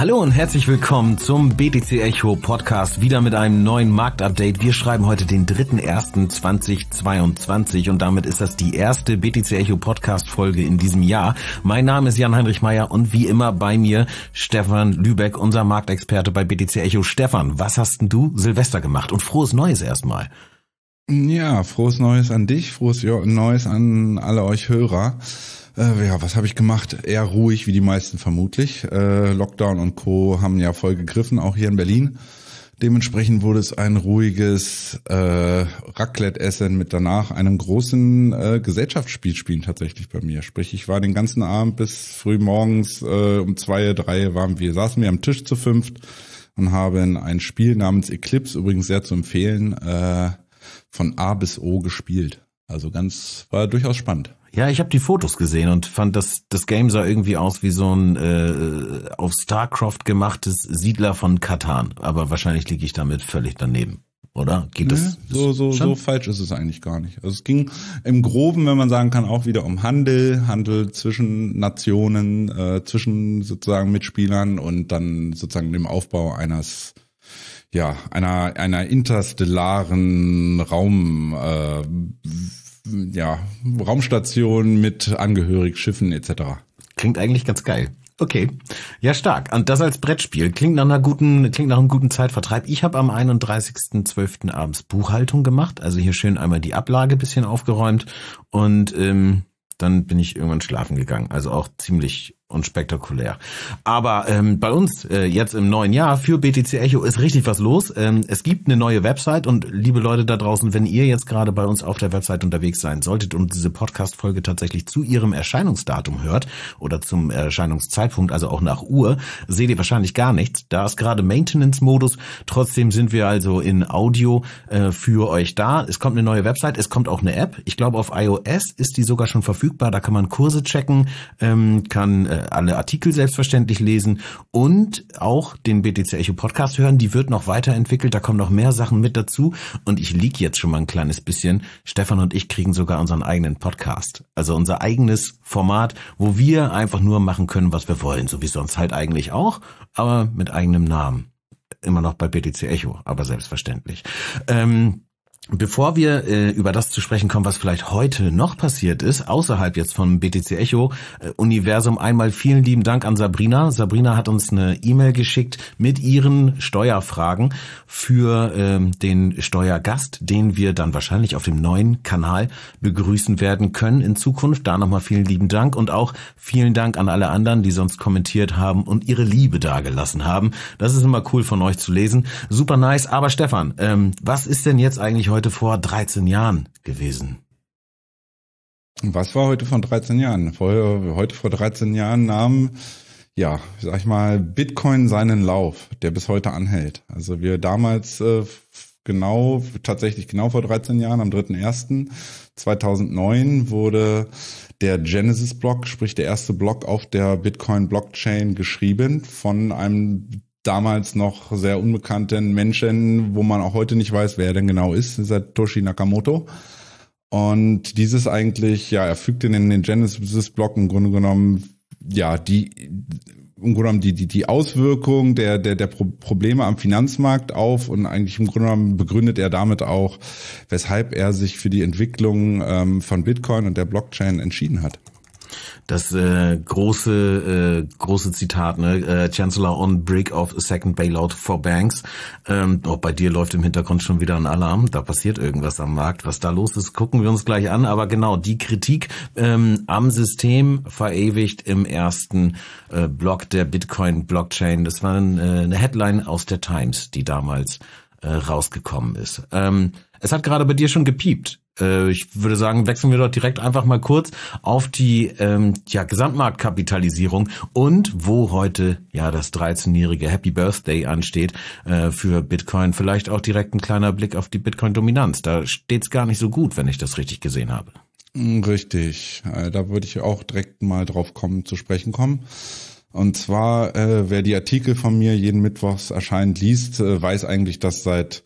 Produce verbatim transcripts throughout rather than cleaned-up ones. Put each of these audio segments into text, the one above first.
Hallo und herzlich willkommen zum B T C Echo Podcast, wieder mit einem neuen Marktupdate. Wir schreiben heute den dritten ersten zweitausendzweiundzwanzig und damit ist das die erste B T C Echo Podcast Folge in diesem Jahr. Mein Name ist Jan-Heinrich Meyer und wie immer bei mir Stefan Lübeck, unser Marktexperte bei B T C Echo. Stefan, was hast denn du Silvester gemacht? Und frohes Neues erstmal. Ja, frohes Neues an dich, frohes Neues an alle euch Hörer. Äh, ja, was habe ich gemacht? Eher ruhig, wie die meisten vermutlich. Äh, Lockdown und Co. haben ja voll gegriffen, auch hier in Berlin. Dementsprechend wurde es ein ruhiges äh, Raclette-Essen mit danach einem großen äh, Gesellschaftsspiel spielen tatsächlich bei mir. Sprich, ich war den ganzen Abend bis früh morgens äh, um zwei, drei waren wir, saßen wir am Tisch zu fünft und haben ein Spiel namens Eclipse, übrigens sehr zu empfehlen, äh, von A bis O gespielt. Also ganz, war durchaus spannend. Ja, ich habe die Fotos gesehen und fand, dass das Game sah irgendwie aus wie so ein äh, auf StarCraft gemachtes Siedler von Catan. Aber wahrscheinlich liege ich damit völlig daneben, oder? Geht das? Nee, so so so falsch ist es eigentlich gar nicht. Also es ging im Groben, wenn man sagen kann, auch wieder um Handel, Handel zwischen Nationen, äh, zwischen sozusagen Mitspielern und dann sozusagen dem Aufbau eines ja einer einer interstellaren Raum. Äh, ja, Raumstation mit angehörig Schiffen et cetera. Klingt eigentlich ganz geil. Okay, ja stark. Und das als Brettspiel klingt nach einer guten, klingt nach einem guten Zeitvertreib. Ich habe am einunddreißigsten zwölften abends Buchhaltung gemacht, also hier schön einmal die Ablage bisschen aufgeräumt und ähm, dann bin ich irgendwann schlafen gegangen. Also auch ziemlich unspektakulär. Aber ähm, bei uns äh, jetzt im neuen Jahr für B T C Echo ist richtig was los. Ähm, es gibt eine neue Website und liebe Leute da draußen, wenn ihr jetzt gerade bei uns auf der Website unterwegs sein solltet und diese Podcast-Folge tatsächlich zu ihrem Erscheinungsdatum hört oder zum Erscheinungszeitpunkt, also auch nach Uhr, seht ihr wahrscheinlich gar nichts. Da ist gerade Maintenance-Modus. Trotzdem sind wir also in Audio äh, für euch da. Es kommt eine neue Website, es kommt auch eine App. Ich glaube, auf iOS ist die sogar schon verfügbar. Da kann man Kurse checken, ähm, kann äh, alle Artikel selbstverständlich lesen und auch den B T C Echo Podcast hören. Die wird noch weiterentwickelt, da kommen noch mehr Sachen mit dazu und ich lieg jetzt schon mal ein kleines bisschen. Stefan und ich kriegen sogar unseren eigenen Podcast, also unser eigenes Format, wo wir einfach nur machen können, was wir wollen, so wie sonst halt eigentlich auch, aber mit eigenem Namen. Immer noch bei B T C Echo, aber selbstverständlich. Ähm, Bevor wir äh, über das zu sprechen kommen, was vielleicht heute noch passiert ist, außerhalb jetzt vom B T C Echo äh, Universum, einmal vielen lieben Dank an Sabrina. Sabrina hat uns eine E-Mail geschickt mit ihren Steuerfragen für ähm, den Steuergast, den wir dann wahrscheinlich auf dem neuen Kanal begrüßen werden können in Zukunft. Da nochmal vielen lieben Dank und auch vielen Dank an alle anderen, die sonst kommentiert haben und ihre Liebe dagelassen haben. Das ist immer cool von euch zu lesen. Super nice. Aber Stefan, ähm, was ist denn jetzt eigentlich heute vor dreizehn Jahren gewesen? Was war heute vor dreizehn Jahren? Vor, heute vor dreizehn Jahren nahm, ja, sag ich mal, Bitcoin seinen Lauf, der bis heute anhält. Also wir damals äh, genau, tatsächlich genau vor dreizehn Jahren, am dritten ersten zweitausendneun wurde der Genesis-Block, sprich der erste Block auf der Bitcoin-Blockchain geschrieben von einem damals noch sehr unbekannten Menschen, wo man auch heute nicht weiß, wer er denn genau ist, Satoshi Nakamoto. Und dieses eigentlich, ja, er fügte in den Genesis-Block im Grunde genommen, ja, die, im Grunde genommen die, die, die Auswirkung der, der, der Probleme am Finanzmarkt auf und eigentlich im Grunde genommen begründet er damit auch, weshalb er sich für die Entwicklung ähm, von Bitcoin und der Blockchain entschieden hat. Das äh, große äh, große Zitat, ne? Äh, Chancellor on brink of a second bailout for banks. Ähm, oh, bei dir läuft im Hintergrund schon wieder ein Alarm. Da passiert irgendwas am Markt. Was da los ist, gucken wir uns gleich an. Aber genau, die Kritik ähm, am System verewigt im ersten äh, Block der Bitcoin-Blockchain. Das war ein, äh, eine Headline aus der Times, die damals äh, rausgekommen ist. Ähm, es hat gerade bei dir schon gepiept. Ich würde sagen, wechseln wir dort direkt einfach mal kurz auf die ähm, ja, Gesamtmarktkapitalisierung und wo heute ja das dreizehnjährige Happy Birthday ansteht äh, für Bitcoin. Vielleicht auch direkt ein kleiner Blick auf die Bitcoin-Dominanz. Da steht's gar nicht so gut, wenn ich das richtig gesehen habe. Richtig. Da würde ich auch direkt mal drauf kommen, zu sprechen kommen. Und zwar, äh, wer die Artikel von mir jeden Mittwochs erscheint liest, äh, weiß eigentlich, dass seit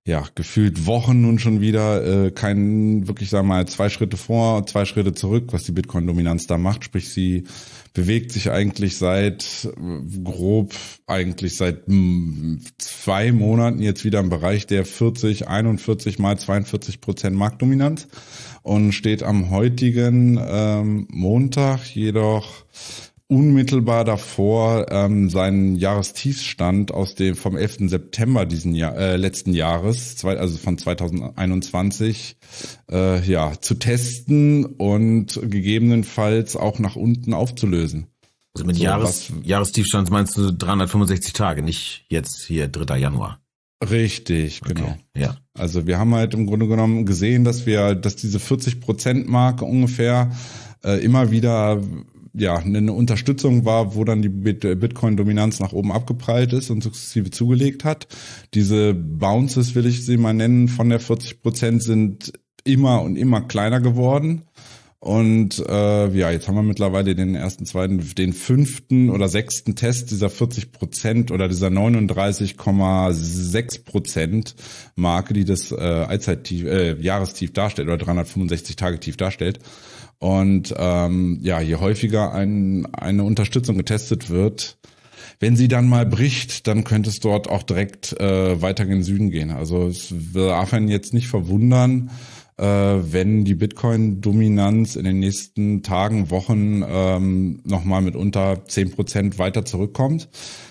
ja, gefühlt Wochen nun schon wieder äh, kein, wirklich, sagen wir mal, zwei Schritte vor, zwei Schritte zurück, was die Bitcoin-Dominanz da macht. Sprich, sie bewegt sich eigentlich seit äh, grob, eigentlich seit mh, zwei Monaten jetzt wieder im Bereich der vierzig, einundvierzig mal zweiundvierzig Prozent Marktdominanz und steht am heutigen ähm, Montag jedoch unmittelbar davor ähm, seinen Jahrestiefstand aus dem vom elften September diesen Jahr äh, letzten Jahres, zwei, also von zweitausendeinundzwanzig, äh, ja zu testen und gegebenenfalls auch nach unten aufzulösen. Also mit so, Jahres, Jahrestiefstand meinst du dreihundertfünfundsechzig Tage, nicht jetzt hier dritter Januar. Richtig, genau. Okay, ja. Also wir haben halt im Grunde genommen gesehen, dass wir, dass diese vierzig Prozent Marke ungefähr äh, immer wieder ja eine Unterstützung war, wo dann die Bitcoin-Dominanz nach oben abgeprallt ist und sukzessive zugelegt hat. Diese Bounces, will ich sie mal nennen, von der vierzig Prozent sind immer und immer kleiner geworden. Und äh, ja, jetzt haben wir mittlerweile den ersten, zweiten, den fünften oder sechsten Test dieser vierzig Prozent oder dieser neununddreißig Komma sechs Prozent Marke, die das äh, Allzeittief, äh, Jahrestief darstellt oder dreihundertfünfundsechzig Tage Tief darstellt. Und ähm, ja, je häufiger ein, eine Unterstützung getestet wird, wenn sie dann mal bricht, dann könnte es dort auch direkt äh, weiter in den Süden gehen. Also es darf einen jetzt nicht verwundern, äh, wenn die Bitcoin-Dominanz in den nächsten Tagen, Wochen ähm, nochmal mit unter zehn Prozent weiter zurückkommt.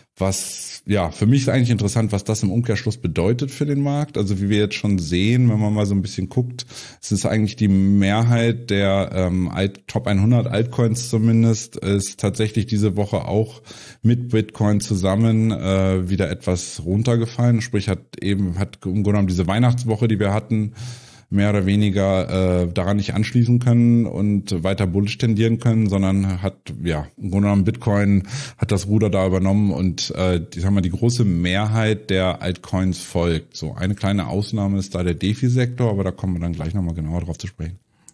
Was, ja, für mich ist eigentlich interessant, was das im Umkehrschluss bedeutet für den Markt. Also wie wir jetzt schon sehen, wenn man mal so ein bisschen guckt, es ist eigentlich die Mehrheit der ähm, Alt, Top hundert Altcoins zumindest, ist tatsächlich diese Woche auch mit Bitcoin zusammen äh, wieder etwas runtergefallen. Sprich, hat eben, hat im Grunde genommen diese Weihnachtswoche, die wir hatten, mehr oder weniger äh, daran nicht anschließen können und weiter bullish tendieren können, sondern hat, ja, im Grunde genommen Bitcoin hat das Ruder da übernommen und äh, die, sagen wir, die große Mehrheit der Altcoins folgt. So eine kleine Ausnahme ist da der DeFi-Sektor, aber da kommen wir dann gleich nochmal genauer drauf zu sprechen.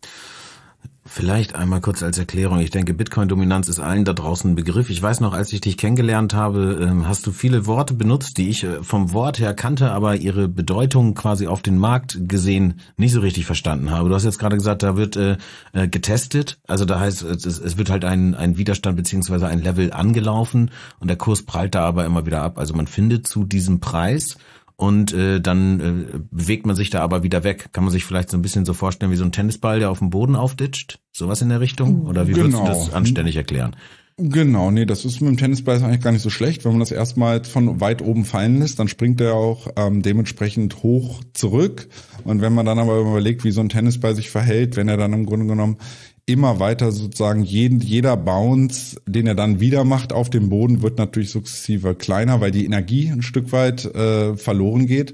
Vielleicht einmal kurz als Erklärung. Ich denke, Bitcoin-Dominanz ist allen da draußen ein Begriff. Ich weiß noch, als ich dich kennengelernt habe, hast du viele Worte benutzt, die ich vom Wort her kannte, aber ihre Bedeutung quasi auf den Markt gesehen nicht so richtig verstanden habe. Du hast jetzt gerade gesagt, da wird äh, getestet. Also da heißt, es, es wird halt ein, ein Widerstand beziehungsweise ein Level angelaufen und der Kurs prallt da aber immer wieder ab. Also man findet zu diesem Preis und äh, dann äh, bewegt man sich da aber wieder weg. Kann man sich vielleicht so ein bisschen so vorstellen wie so ein Tennisball, der auf dem Boden aufditscht? Sowas in der Richtung? Oder wie genau. würdest du das anständig erklären? Genau, nee, das ist mit dem Tennisball eigentlich gar nicht so schlecht. Wenn man das erstmal von weit oben fallen lässt, dann springt er auch ähm, dementsprechend hoch zurück. Und wenn man dann aber überlegt, wie so ein Tennisball sich verhält, wenn er dann im Grunde genommen immer weiter sozusagen jeden, jeder Bounce, den er dann wieder macht auf dem Boden, wird natürlich sukzessive kleiner, weil die Energie ein Stück weit äh, verloren geht.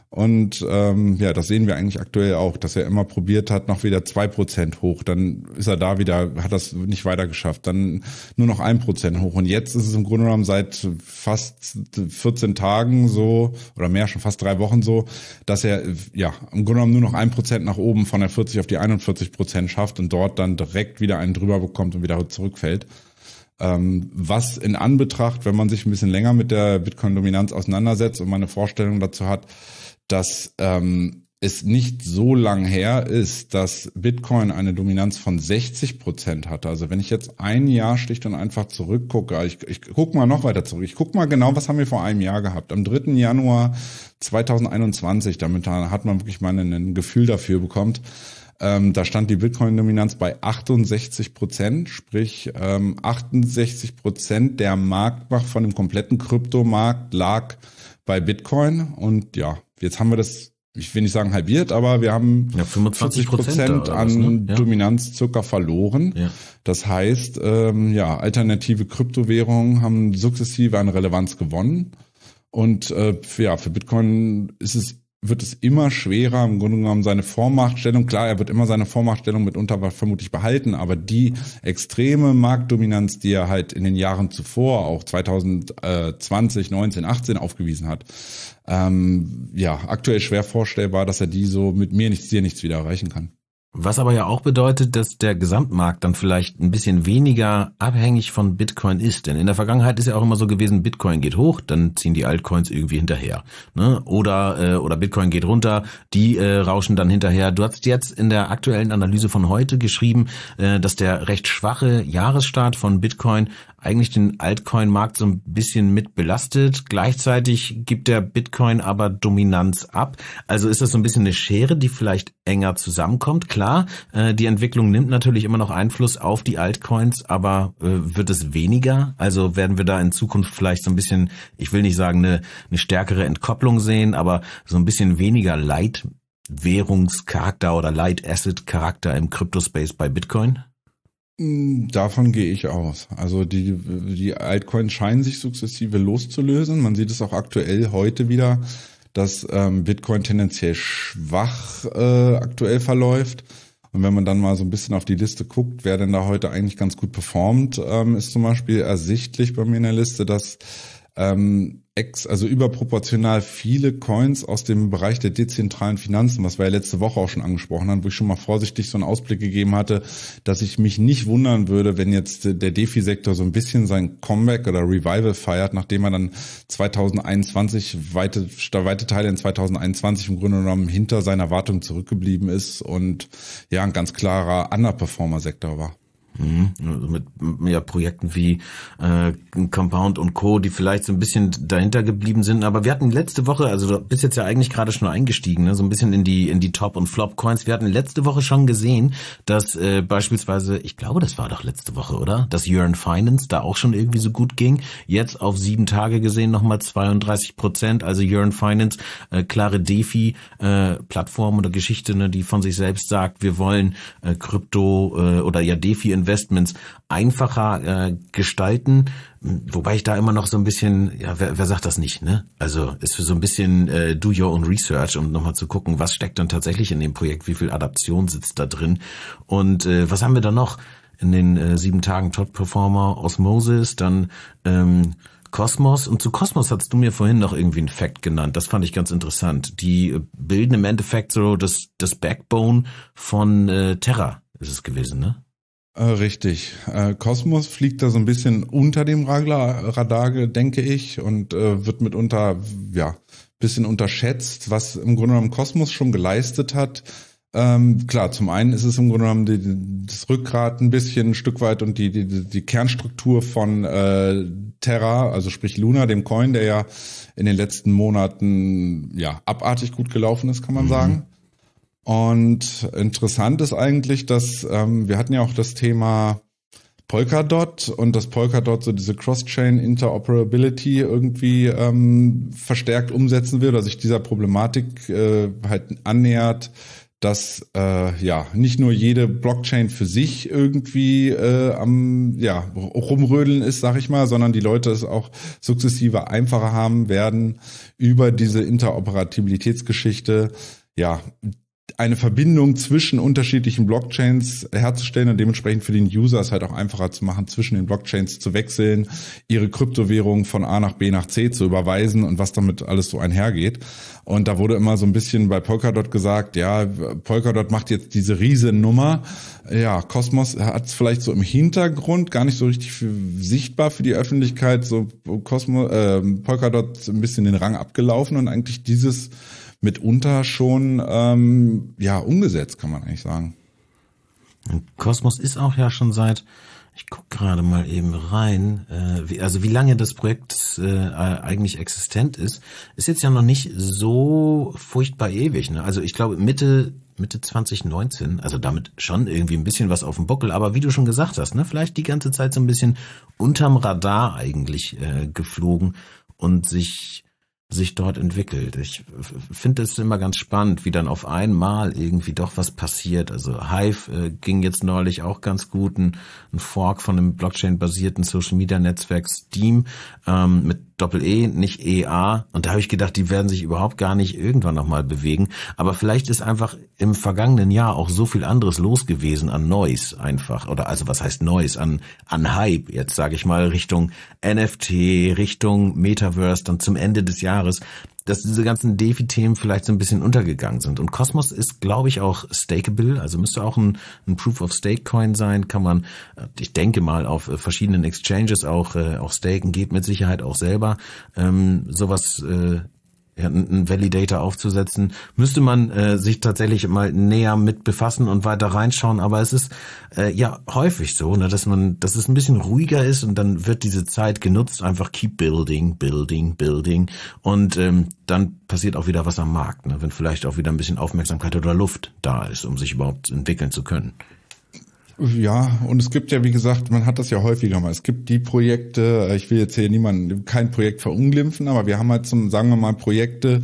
Und ähm, ja, das sehen wir eigentlich aktuell auch, dass er immer probiert hat, noch wieder zwei Prozent hoch. Dann ist er da wieder, hat das nicht weiter geschafft. Dann nur noch ein Prozent hoch. Und jetzt ist es im Grunde genommen seit fast vierzehn Tagen so, oder mehr, schon fast drei Wochen so, dass er ja im Grunde genommen nur noch ein Prozent nach oben von der vierzig auf die einundvierzig Prozent schafft und dort dann direkt wieder einen drüber bekommt und wieder zurückfällt. Ähm, was in Anbetracht, wenn man sich ein bisschen länger mit der Bitcoin-Dominanz auseinandersetzt und man eine Vorstellung dazu hat, dass ähm, es nicht so lang her ist, dass Bitcoin eine Dominanz von sechzig Prozent hatte. Also wenn ich jetzt ein Jahr schlicht und einfach zurückgucke, ich, ich gucke mal noch weiter zurück, ich gucke mal genau, was haben wir vor einem Jahr gehabt. Am dritten Januar zweitausendeinundzwanzig, damit hat man wirklich mal ein, ein Gefühl dafür bekommen. Ähm, da stand die Bitcoin-Dominanz bei achtundsechzig Prozent, sprich ähm, achtundsechzig Prozent der Marktmacht von dem kompletten Kryptomarkt lag bei Bitcoin. Und ja, jetzt haben wir das, ich will nicht sagen halbiert, aber wir haben ja, fünfundzwanzig Prozent an was, ne? ja. Dominanz circa verloren. Ja. Das heißt, ähm, ja, alternative Kryptowährungen haben sukzessive an Relevanz gewonnen. Und äh, ja, für Bitcoin ist es wird es immer schwerer, im Grunde genommen seine Vormachtstellung, klar, er wird immer seine Vormachtstellung mitunter vermutlich behalten, aber die extreme Marktdominanz, die er halt in den Jahren zuvor, auch zweitausendzwanzig, neunzehn, achtzehn aufgewiesen hat, ähm, ja, aktuell schwer vorstellbar, dass er die so mit mir nichts, dir nichts wieder erreichen kann. Was aber ja auch bedeutet, dass der Gesamtmarkt dann vielleicht ein bisschen weniger abhängig von Bitcoin ist. Denn in der Vergangenheit ist ja auch immer so gewesen, Bitcoin geht hoch, dann ziehen die Altcoins irgendwie hinterher. Ne? Oder äh, oder Bitcoin geht runter, die äh, rauschen dann hinterher. Du hast jetzt in der aktuellen Analyse von heute geschrieben, äh, dass der recht schwache Jahresstart von Bitcoin eigentlich den Altcoin-Markt so ein bisschen mit belastet. Gleichzeitig gibt der Bitcoin aber Dominanz ab. Also ist das so ein bisschen eine Schere, die vielleicht enger zusammenkommt. Klar, äh, die Entwicklung nimmt natürlich immer noch Einfluss auf die Altcoins, aber äh, wird es weniger? Also werden wir da in Zukunft vielleicht so ein bisschen, ich will nicht sagen eine, eine stärkere Entkopplung sehen, aber so ein bisschen weniger Leitwährungscharakter oder Light-Asset-Charakter im Crypto-Space bei Bitcoin? Davon gehe ich aus. Also die, die Altcoins scheinen sich sukzessive loszulösen. Man sieht es auch aktuell heute wieder, dass ähm, Bitcoin tendenziell schwach äh, aktuell verläuft. Und wenn man dann mal so ein bisschen auf die Liste guckt, wer denn da heute eigentlich ganz gut performt, ähm, ist zum Beispiel ersichtlich bei mir in der Liste, dass ähm, ex, also überproportional viele Coins aus dem Bereich der dezentralen Finanzen, was wir ja letzte Woche auch schon angesprochen haben, wo ich schon mal vorsichtig so einen Ausblick gegeben hatte, dass ich mich nicht wundern würde, wenn jetzt der DeFi-Sektor so ein bisschen sein Comeback oder Revival feiert, nachdem er dann zwanzig einundzwanzig, weite, weite Teile in zwanzig einundzwanzig im Grunde genommen hinter seiner Erwartung zurückgeblieben ist und ja, ein ganz klarer Underperformer-Sektor war. Also mit ja, Projekten wie äh, Compound und Co., die vielleicht so ein bisschen dahinter geblieben sind. Aber wir hatten letzte Woche, also du bist jetzt ja eigentlich gerade schon eingestiegen, ne, so ein bisschen in die in die Top- und Flop-Coins. Wir hatten letzte Woche schon gesehen, dass äh, beispielsweise, ich glaube, das war doch letzte Woche, oder? Dass Yearn Finance da auch schon irgendwie so gut ging. Jetzt auf sieben Tage gesehen nochmal zweiunddreißig Prozent. Also Yearn Finance, äh, klare DeFi-Plattform äh, oder Geschichte, ne, die von sich selbst sagt, wir wollen äh, Krypto äh, oder ja DeFi Investments einfacher äh, gestalten, wobei ich da immer noch so ein bisschen, ja, wer, wer sagt das nicht, ne? Also ist für so ein bisschen äh, do your own research, um nochmal zu gucken, was steckt dann tatsächlich in dem Projekt, wie viel Adaption sitzt da drin und äh, was haben wir da noch in den äh, sieben Tagen Top-Performer, Osmosis, dann ähm, Cosmos, und zu Cosmos hast du mir vorhin noch irgendwie einen Fact genannt, das fand ich ganz interessant. Die bilden im Endeffekt so das, das Backbone von äh, Terra, ist es gewesen, ne? Äh, richtig. Äh, Cosmos fliegt da so ein bisschen unter dem Radar, Radar denke ich, und äh, wird mitunter, ja, bisschen unterschätzt, was im Grunde genommen Cosmos schon geleistet hat. Ähm, klar, zum einen ist es im Grunde genommen die, das Rückgrat ein bisschen ein Stück weit und die, die, die Kernstruktur von äh, Terra, also sprich Luna, dem Coin, der ja in den letzten Monaten ja abartig gut gelaufen ist, kann man mhm. sagen. Und interessant ist eigentlich, dass ähm, wir hatten ja auch das Thema Polkadot und dass Polkadot so diese Cross-Chain Interoperability irgendwie ähm, verstärkt umsetzen will oder sich dieser Problematik äh, halt annähert, dass äh, ja nicht nur jede Blockchain für sich irgendwie äh, am ja rumrödeln ist, sag ich mal, sondern die Leute es auch sukzessive einfacher haben werden, über diese Interoperabilitätsgeschichte ja eine Verbindung zwischen unterschiedlichen Blockchains herzustellen und dementsprechend für den User es halt auch einfacher zu machen, zwischen den Blockchains zu wechseln, ihre Kryptowährung von A nach B nach C zu überweisen und was damit alles so einhergeht. Und da wurde immer so ein bisschen bei Polkadot gesagt, ja, Polkadot macht jetzt diese Riesennummer. Ja, Cosmos hat es vielleicht so im Hintergrund gar nicht so richtig für, sichtbar für die Öffentlichkeit, so Cosmos, äh, Polkadot ein bisschen den Rang abgelaufen und eigentlich dieses mitunter schon ähm, ja umgesetzt, kann man eigentlich sagen. Cosmos ist auch ja schon seit, ich guck gerade mal eben rein, äh, wie, also wie lange das Projekt äh, eigentlich existent ist, ist jetzt ja noch nicht so furchtbar ewig. Ne? Also ich glaube Mitte Mitte zwanzig neunzehn, also damit schon irgendwie ein bisschen was auf dem Buckel, aber wie du schon gesagt hast, ne, vielleicht die ganze Zeit so ein bisschen unterm Radar eigentlich äh, geflogen und sich sich dort entwickelt. Ich finde es immer ganz spannend, wie dann auf einmal irgendwie doch was passiert. Also Hive äh, ging jetzt neulich auch ganz gut, ein, ein Fork von einem Blockchain-basierten Social-Media-Netzwerk Steam ähm, mit Doppel-E, nicht E A. Und da habe ich gedacht, die werden sich überhaupt gar nicht irgendwann nochmal bewegen. Aber vielleicht ist einfach im vergangenen Jahr auch so viel anderes los gewesen an Noise einfach. Oder also was heißt Noise? An, an Hype, jetzt sage ich mal, Richtung N F T, Richtung Metaverse, dann zum Ende des Jahres, dass diese ganzen DeFi-Themen vielleicht so ein bisschen untergegangen sind. Und Cosmos ist, glaube ich, auch stakeable, also müsste auch ein, ein Proof-of-Stake-Coin sein, kann man, ich denke mal, auf verschiedenen Exchanges auch äh, auch staken, geht mit Sicherheit auch selber. Ähm, sowas äh, ja, einen Validator aufzusetzen, müsste man äh, sich tatsächlich mal näher mit befassen und weiter reinschauen, aber es ist äh, ja häufig so, ne, dass man, dass es ein bisschen ruhiger ist und dann wird diese Zeit genutzt, einfach keep building, building, building und ähm, dann passiert auch wieder was am Markt, ne, wenn vielleicht auch wieder ein bisschen Aufmerksamkeit oder Luft da ist, um sich überhaupt entwickeln zu können. Ja, und es gibt ja, wie gesagt, man hat das ja häufiger mal. Es gibt die Projekte, ich will jetzt hier niemanden, kein Projekt verunglimpfen, aber wir haben halt zum, sagen wir mal, Projekte,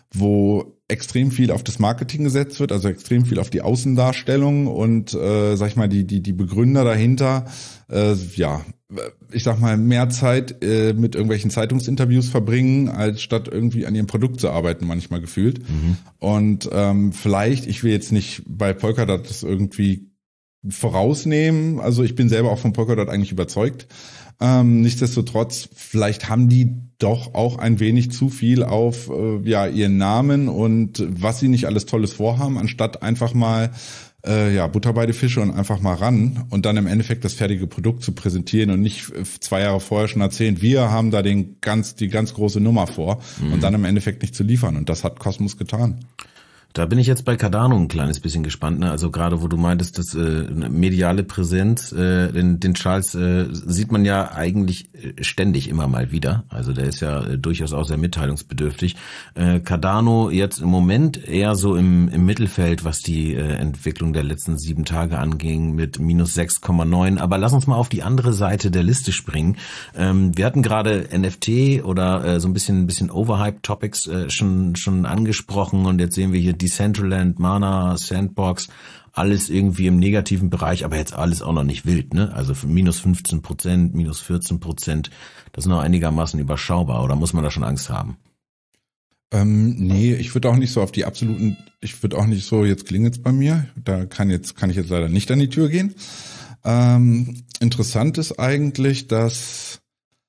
wo extrem viel auf das Marketing gesetzt wird, also extrem viel auf die Außendarstellung und, äh, sag ich mal, die, die, die Begründer dahinter, äh, ja, ich sag mal, mehr Zeit äh, mit irgendwelchen Zeitungsinterviews verbringen, als statt irgendwie an ihrem Produkt zu arbeiten, manchmal gefühlt. Mhm. Und ähm, vielleicht, ich will jetzt nicht bei Polkadot das irgendwie vorausnehmen. Also ich bin selber auch von Polkadot eigentlich überzeugt. Ähm, nichtsdestotrotz, vielleicht haben die doch auch ein wenig zu viel auf äh, ja ihren Namen und was sie nicht alles Tolles vorhaben, anstatt einfach mal äh, ja Butter bei die Fische und einfach mal ran und dann im Endeffekt das fertige Produkt zu präsentieren und nicht zwei Jahre vorher schon erzählen, wir haben da den ganz die ganz große Nummer vor mhm. und dann im Endeffekt nicht zu liefern. Und das hat Cosmos getan. Da bin ich jetzt bei Cardano ein kleines bisschen gespannt, ne? Also gerade wo du meintest, dass äh, mediale Präsenz, äh, den, den Charles äh, sieht man ja eigentlich ständig immer mal wieder. Also der ist ja äh, durchaus auch sehr mitteilungsbedürftig. Äh, Cardano jetzt im Moment eher so im, im Mittelfeld, was die äh, Entwicklung der letzten sieben Tage anging, mit minus sechs Komma neun. Aber lass uns mal auf die andere Seite der Liste springen. Ähm, wir hatten gerade N F T oder äh, so ein bisschen, ein bisschen Overhype-Topics äh, schon schon angesprochen und jetzt sehen wir hier Decentraland, Mana, Sandbox, alles irgendwie im negativen Bereich, aber jetzt alles auch noch nicht wild, ne? Also minus fünfzehn Prozent, minus vierzehn Prozent, das ist noch einigermaßen überschaubar, oder muss man da schon Angst haben? Ähm, nee, ich würde auch nicht so auf die absoluten, ich würde auch nicht so, jetzt klingelt's bei mir, da kann jetzt, kann ich jetzt leider nicht an die Tür gehen. Ähm, interessant ist eigentlich, dass,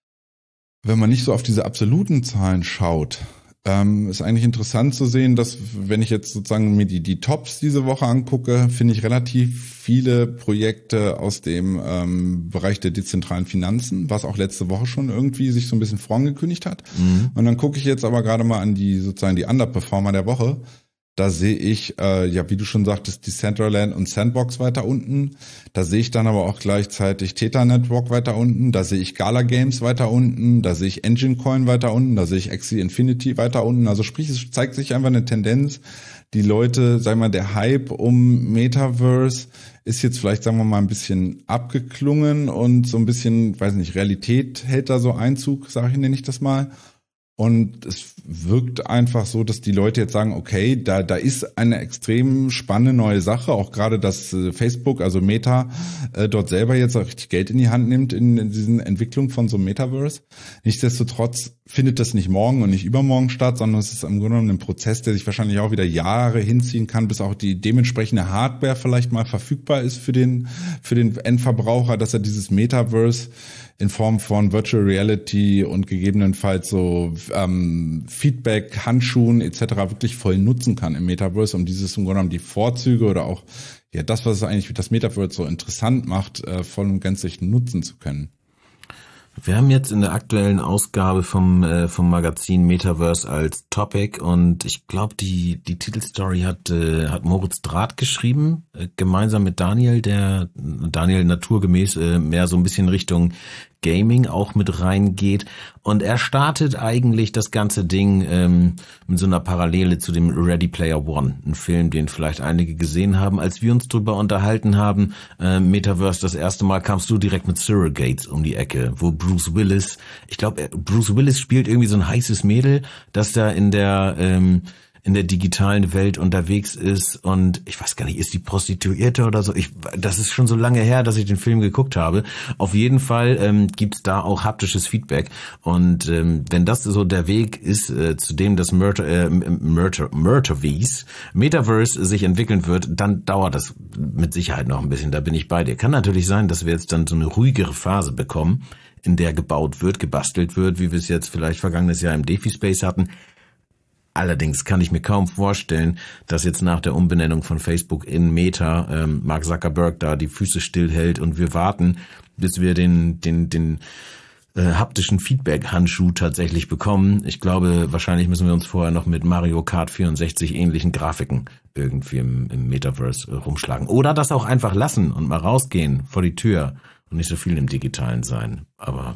wenn man nicht so auf diese absoluten Zahlen schaut, Ähm, ist eigentlich interessant zu sehen, dass, wenn ich jetzt sozusagen mir die, die Tops diese Woche angucke, finde ich relativ viele Projekte aus dem ähm, Bereich der dezentralen Finanzen, was auch letzte Woche schon irgendwie sich so ein bisschen vorangekündigt hat. Mhm. Und dann gucke ich jetzt aber gerade mal an die sozusagen die Underperformer der Woche. Da sehe ich, äh, ja, wie du schon sagtest, Decentraland und Sandbox weiter unten. Da sehe ich dann aber auch gleichzeitig Theta Network weiter unten. Da sehe ich Gala Games weiter unten. Da sehe ich Engine Coin weiter unten. Da sehe ich Axie Infinity weiter unten. Also sprich, es zeigt sich einfach eine Tendenz. Die Leute, sagen wir mal, der Hype um Metaverse ist jetzt vielleicht, sagen wir mal, ein bisschen abgeklungen und so ein bisschen, weiß nicht, Realität hält da so Einzug, sage ich, nenne ich das mal. Und es wirkt einfach so, dass die Leute jetzt sagen, okay, da da ist eine extrem spannende neue Sache, auch gerade, dass äh, Facebook, also Meta, äh, dort selber jetzt auch richtig Geld in die Hand nimmt in, in diesen Entwicklungen von so einem Metaverse. Nichtsdestotrotz findet das nicht morgen und nicht übermorgen statt, sondern es ist im Grunde genommen ein Prozess, der sich wahrscheinlich auch wieder Jahre hinziehen kann, bis auch die dementsprechende Hardware vielleicht mal verfügbar ist für den für den Endverbraucher, dass er dieses Metaverse in Form von Virtual Reality und gegebenenfalls so ähm, Feedback, Handschuhen et cetera wirklich voll nutzen kann im Metaverse, um dieses im Grunde genommen die Vorzüge oder auch ja das, was es eigentlich das Metaverse so interessant macht, äh, voll und gänzlich nutzen zu können. Wir haben jetzt in der aktuellen Ausgabe vom äh, vom Magazin Metaverse als Topic und ich glaube, die die Titelstory hat äh, hat Moritz Draht geschrieben, äh, gemeinsam mit Daniel, der Daniel naturgemäß äh, mehr so ein bisschen Richtung Gaming auch mit reingeht und er startet eigentlich das ganze Ding ähm, mit so einer Parallele zu dem Ready Player One, ein Film, den vielleicht einige gesehen haben. Als wir uns drüber unterhalten haben, äh, Metaverse, das erste Mal kamst du direkt mit Surrogates um die Ecke, wo Bruce Willis, ich glaube Bruce Willis spielt irgendwie so ein heißes Mädel, das da in der ähm, in der digitalen Welt unterwegs ist und ich weiß gar nicht, ist die Prostituierte oder so? Ich, das ist schon so lange her, dass ich den Film geguckt habe. Auf jeden Fall ähm, gibt's da auch haptisches Feedback und ähm, wenn das so der Weg ist, äh, zu dem das Murder, äh, Murder, Murderverse, Metaverse sich entwickeln wird, dann dauert das mit Sicherheit noch ein bisschen. Da bin ich bei dir. Kann natürlich sein, dass wir jetzt dann so eine ruhigere Phase bekommen, in der gebaut wird, gebastelt wird, wie wir es jetzt vielleicht vergangenes Jahr im DeFi-Space hatten. Allerdings kann ich mir kaum vorstellen, dass jetzt nach der Umbenennung von Facebook in Meta ähm, Mark Zuckerberg da die Füße stillhält und wir warten, bis wir den den den äh, haptischen Feedback-Handschuh tatsächlich bekommen. Ich glaube, wahrscheinlich müssen wir uns vorher noch mit Mario Kart vierundsechzig ähnlichen Grafiken irgendwie im, im Metaverse äh, rumschlagen. Oder das auch einfach lassen und mal rausgehen vor die Tür und nicht so viel im Digitalen sein. Aber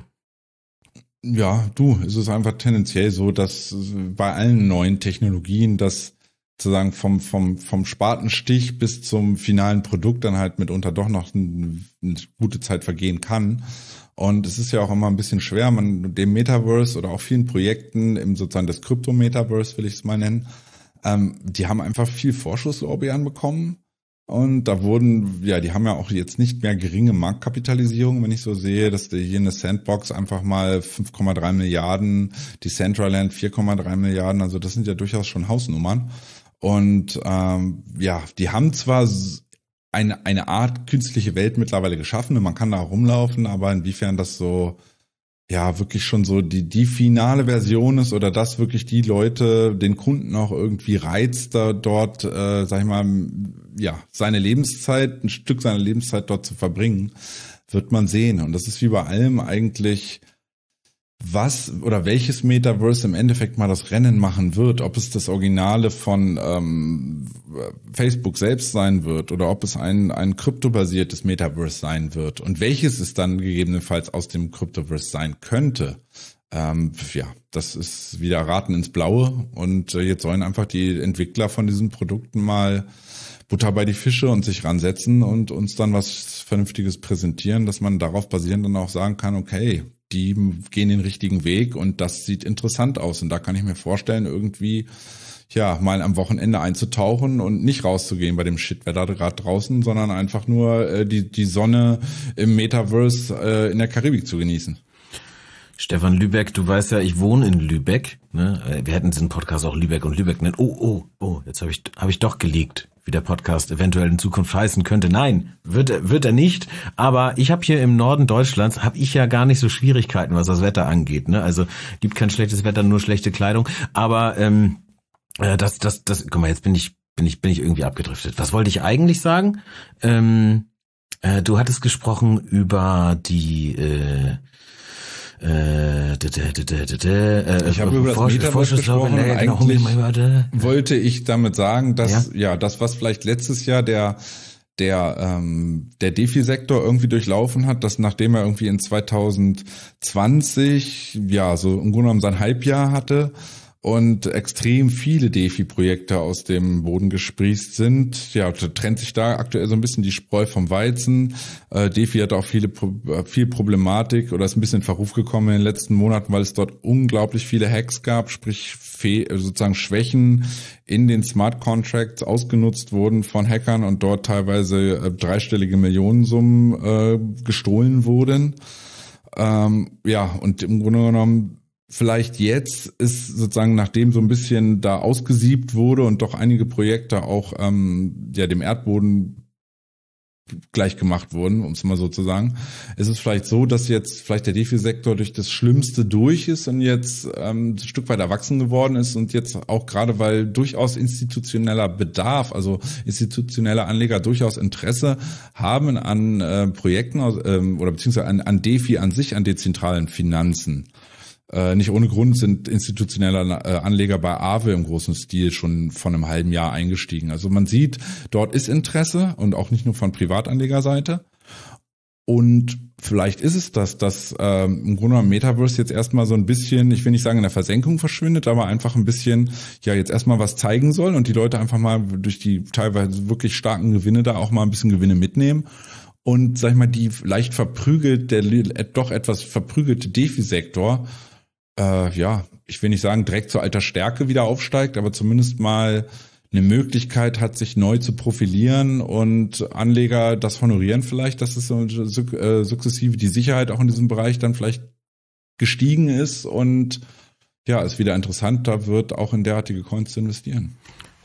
ja, du, es ist einfach tendenziell so, dass bei allen neuen Technologien das sozusagen vom vom vom Spatenstich bis zum finalen Produkt dann halt mitunter doch noch eine, eine gute Zeit vergehen kann. Und es ist ja auch immer ein bisschen schwer, man dem Metaverse oder auch vielen Projekten im sozusagen das Krypto-Metaverse, will ich es mal nennen, ähm, die haben einfach viel Vorschusslorbeeren bekommen. Und da wurden, ja, die haben ja auch jetzt nicht mehr geringe Marktkapitalisierung, wenn ich so sehe, dass die hier eine Sandbox einfach mal fünf Komma drei Milliarden, die Decentraland vier Komma drei Milliarden, also das sind ja durchaus schon Hausnummern. Und ähm, ja, die haben zwar eine eine Art künstliche Welt mittlerweile geschaffen und man kann da rumlaufen, aber inwiefern das so ja wirklich schon so die die finale Version ist oder dass wirklich die Leute den Kunden auch irgendwie reizt, da dort, äh, sag ich mal, ja seine Lebenszeit, ein Stück seiner Lebenszeit dort zu verbringen, wird man sehen. Und das ist wie bei allem eigentlich, was oder welches Metaverse im Endeffekt mal das Rennen machen wird, ob es das Originale von ähm, Facebook selbst sein wird oder ob es ein ein kryptobasiertes Metaverse sein wird und welches es dann gegebenenfalls aus dem Kryptoverse sein könnte. Ähm, ja, das ist wieder Raten ins Blaue und äh, jetzt sollen einfach die Entwickler von diesen Produkten mal Butter bei die Fische und sich ransetzen und uns dann was Vernünftiges präsentieren, dass man darauf basierend dann auch sagen kann, okay, die gehen den richtigen Weg und das sieht interessant aus. Und da kann ich mir vorstellen, irgendwie ja mal am Wochenende einzutauchen und nicht rauszugehen bei dem Shitwetter gerade draußen, sondern einfach nur äh, die die Sonne im Metaverse äh, in der Karibik zu genießen. Stefan Lübeck, du weißt ja, ich wohne in Lübeck. Ne? Wir hätten diesen Podcast auch Lübeck und Lübeck nennen. Oh, oh, oh, jetzt habe ich hab ich doch geleakt, wie der Podcast eventuell in Zukunft heißen könnte. Nein, wird er, wird er nicht. Aber ich habe hier im Norden Deutschlands, habe ich ja gar nicht so Schwierigkeiten, was das Wetter angeht. Ne? Also gibt kein schlechtes Wetter, nur schlechte Kleidung. Aber ähm, das, das, das, guck mal, jetzt bin ich, bin ich, bin ich irgendwie abgedriftet. Was wollte ich eigentlich sagen? Ähm, äh, du hattest gesprochen über die äh, Äh, d -d -d -d -d -d ich habe über das Metaverse gesprochen und eigentlich wollte ich damit sagen, dass ja? ja das, was vielleicht letztes Jahr der der ähm, der DeFi-Sektor irgendwie durchlaufen hat, dass nachdem er irgendwie in zwanzig zwanzig ja so im Grunde genommen sein Halbjahr hatte und extrem viele DeFi-Projekte aus dem Boden gesprießt sind. Ja, trennt sich da aktuell so ein bisschen die Spreu vom Weizen. Äh, DeFi hat auch viele viel Problematik oder ist ein bisschen in Verruf gekommen in den letzten Monaten, weil es dort unglaublich viele Hacks gab, sprich sozusagen Schwächen in den Smart Contracts ausgenutzt wurden von Hackern und dort teilweise äh, dreistellige Millionensummen äh, gestohlen wurden. Ähm, ja, und im Grunde genommen vielleicht jetzt ist sozusagen, nachdem so ein bisschen da ausgesiebt wurde und doch einige Projekte auch ähm, ja dem Erdboden gleich gemacht wurden, um es mal so zu sagen, ist es vielleicht so, dass jetzt vielleicht der DeFi-Sektor durch das Schlimmste durch ist und jetzt ähm, ein Stück weit erwachsen geworden ist und jetzt auch gerade, weil durchaus institutioneller Bedarf, also institutionelle Anleger durchaus Interesse haben an äh, Projekten aus, ähm, oder beziehungsweise an, an DeFi an sich, an dezentralen Finanzen. Äh, nicht ohne Grund sind institutionelle äh, Anleger bei Aave im großen Stil schon von einem halben Jahr eingestiegen. Also man sieht, dort ist Interesse und auch nicht nur von Privatanlegerseite. Und vielleicht ist es das, dass ähm, im Grunde genommen Metaverse jetzt erstmal so ein bisschen, ich will nicht sagen in der Versenkung verschwindet, aber einfach ein bisschen, ja jetzt erstmal was zeigen soll und die Leute einfach mal durch die teilweise wirklich starken Gewinne da auch mal ein bisschen Gewinne mitnehmen. Und sag ich mal, die leicht verprügelt, der doch etwas verprügelte DeFi-Sektor, Äh, ja, ich will nicht sagen, direkt zur alter Stärke wieder aufsteigt, aber zumindest mal eine Möglichkeit hat, sich neu zu profilieren und Anleger das honorieren vielleicht, dass es so äh, sukzessive die Sicherheit auch in diesem Bereich dann vielleicht gestiegen ist und ja, es wieder interessanter wird, auch in derartige Coins zu investieren.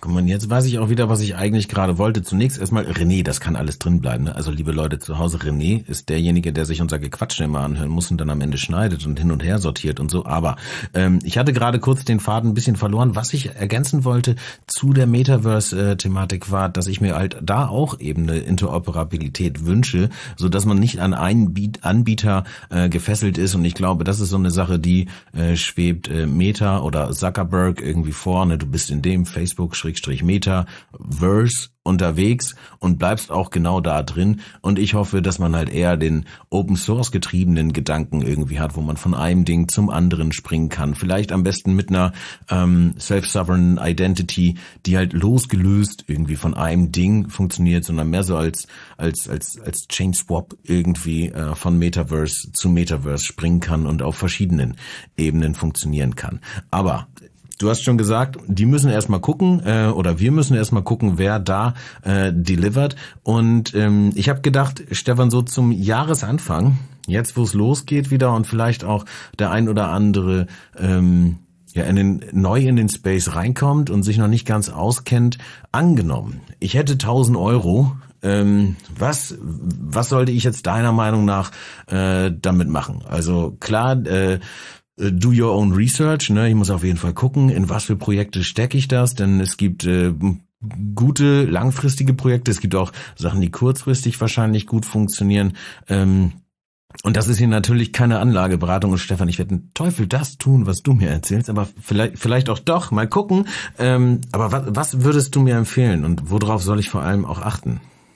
Guck mal, jetzt weiß ich auch wieder, was ich eigentlich gerade wollte. Zunächst erstmal, René, das kann alles drin bleiben. Ne? Also liebe Leute zu Hause, René ist derjenige, der sich unser Gequatsche immer anhören muss und dann am Ende schneidet und hin und her sortiert und so. Aber ähm, ich hatte gerade kurz den Faden ein bisschen verloren. Was ich ergänzen wollte zu der Metaverse-Thematik war, dass ich mir halt da auch eben eine Interoperabilität wünsche, so dass man nicht an einen Beat Anbieter äh, gefesselt ist. Und ich glaube, das ist so eine Sache, die äh, schwebt äh, Meta oder Zuckerberg irgendwie vorne. Du bist in dem Facebook Metaverse unterwegs und bleibst auch genau da drin. Und ich hoffe, dass man halt eher den Open Source getriebenen Gedanken irgendwie hat, wo man von einem Ding zum anderen springen kann. Vielleicht am besten mit einer ähm, Self-Sovereign Identity, die halt losgelöst irgendwie von einem Ding funktioniert, sondern mehr so als als als als Chain Swap irgendwie äh, von Metaverse zu Metaverse springen kann und auf verschiedenen Ebenen funktionieren kann. Aber du hast schon gesagt, die müssen erstmal gucken äh, oder wir müssen erstmal gucken, wer da äh, delivert. Und ähm, ich habe gedacht, Stefan, so zum Jahresanfang, jetzt wo es losgeht wieder und vielleicht auch der ein oder andere ähm, ja in den, neu in den Space reinkommt und sich noch nicht ganz auskennt, angenommen, ich hätte tausend Euro, ähm, was was sollte ich jetzt deiner Meinung nach äh, damit machen? Also klar, äh, do your own research, ne? Ich muss auf jeden Fall gucken, in was für Projekte stecke ich das, denn es gibt äh, gute langfristige Projekte, es gibt auch Sachen, die kurzfristig wahrscheinlich gut funktionieren. Ähm, und das ist hier natürlich keine Anlageberatung. Und Stefan, ich werde den Teufel das tun, was du mir erzählst, aber vielleicht vielleicht auch doch, mal gucken. Ähm, aber was, was würdest du mir empfehlen und worauf soll ich vor allem auch achten?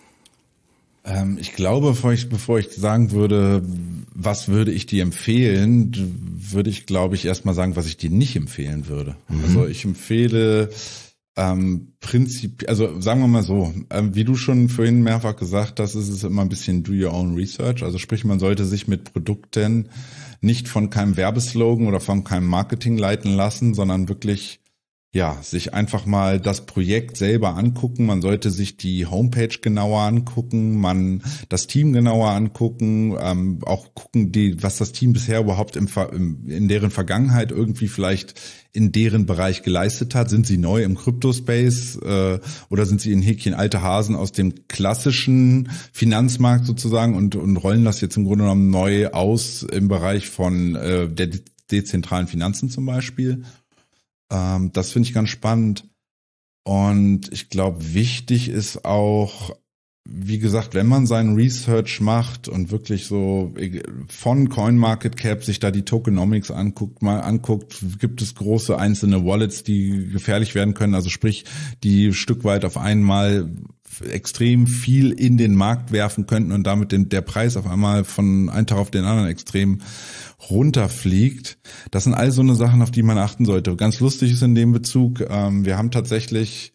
Ähm, ich glaube, bevor ich, bevor ich sagen würde, was würde ich dir empfehlen, würde ich, glaube ich, erstmal sagen, was ich dir nicht empfehlen würde. Mhm. Also ich empfehle ähm, Prinzip, also sagen wir mal so, ähm, wie du schon vorhin mehrfach gesagt hast, ist es immer ein bisschen do your own research. Also sprich, man sollte sich mit Produkten nicht von keinem Werbeslogan oder von keinem Marketing leiten lassen, sondern wirklich ja, sich einfach mal das Projekt selber angucken. Man sollte sich die Homepage genauer angucken, man das Team genauer angucken, ähm, auch gucken, die, was das Team bisher überhaupt im, im, in deren Vergangenheit irgendwie vielleicht in deren Bereich geleistet hat. Sind sie neu im Crypto-Space äh, oder sind sie in Häkchen alte Hasen aus dem klassischen Finanzmarkt sozusagen und, und rollen das jetzt im Grunde genommen neu aus im Bereich von äh, der dezentralen Finanzen zum Beispiel. Ähm, das finde ich ganz spannend. Und ich glaube, wichtig ist auch, wie gesagt, wenn man seinen Research macht und wirklich so von CoinMarketCap sich da die Tokenomics anguckt, mal anguckt, gibt es große einzelne Wallets, die gefährlich werden können, also sprich, die Stück weit auf einmal extrem viel in den Markt werfen könnten und damit den, der Preis auf einmal von einem Tag auf den anderen extrem runterfliegt. Das sind all so eine Sachen, auf die man achten sollte. Ganz lustig ist in dem Bezug, ähm, wir haben tatsächlich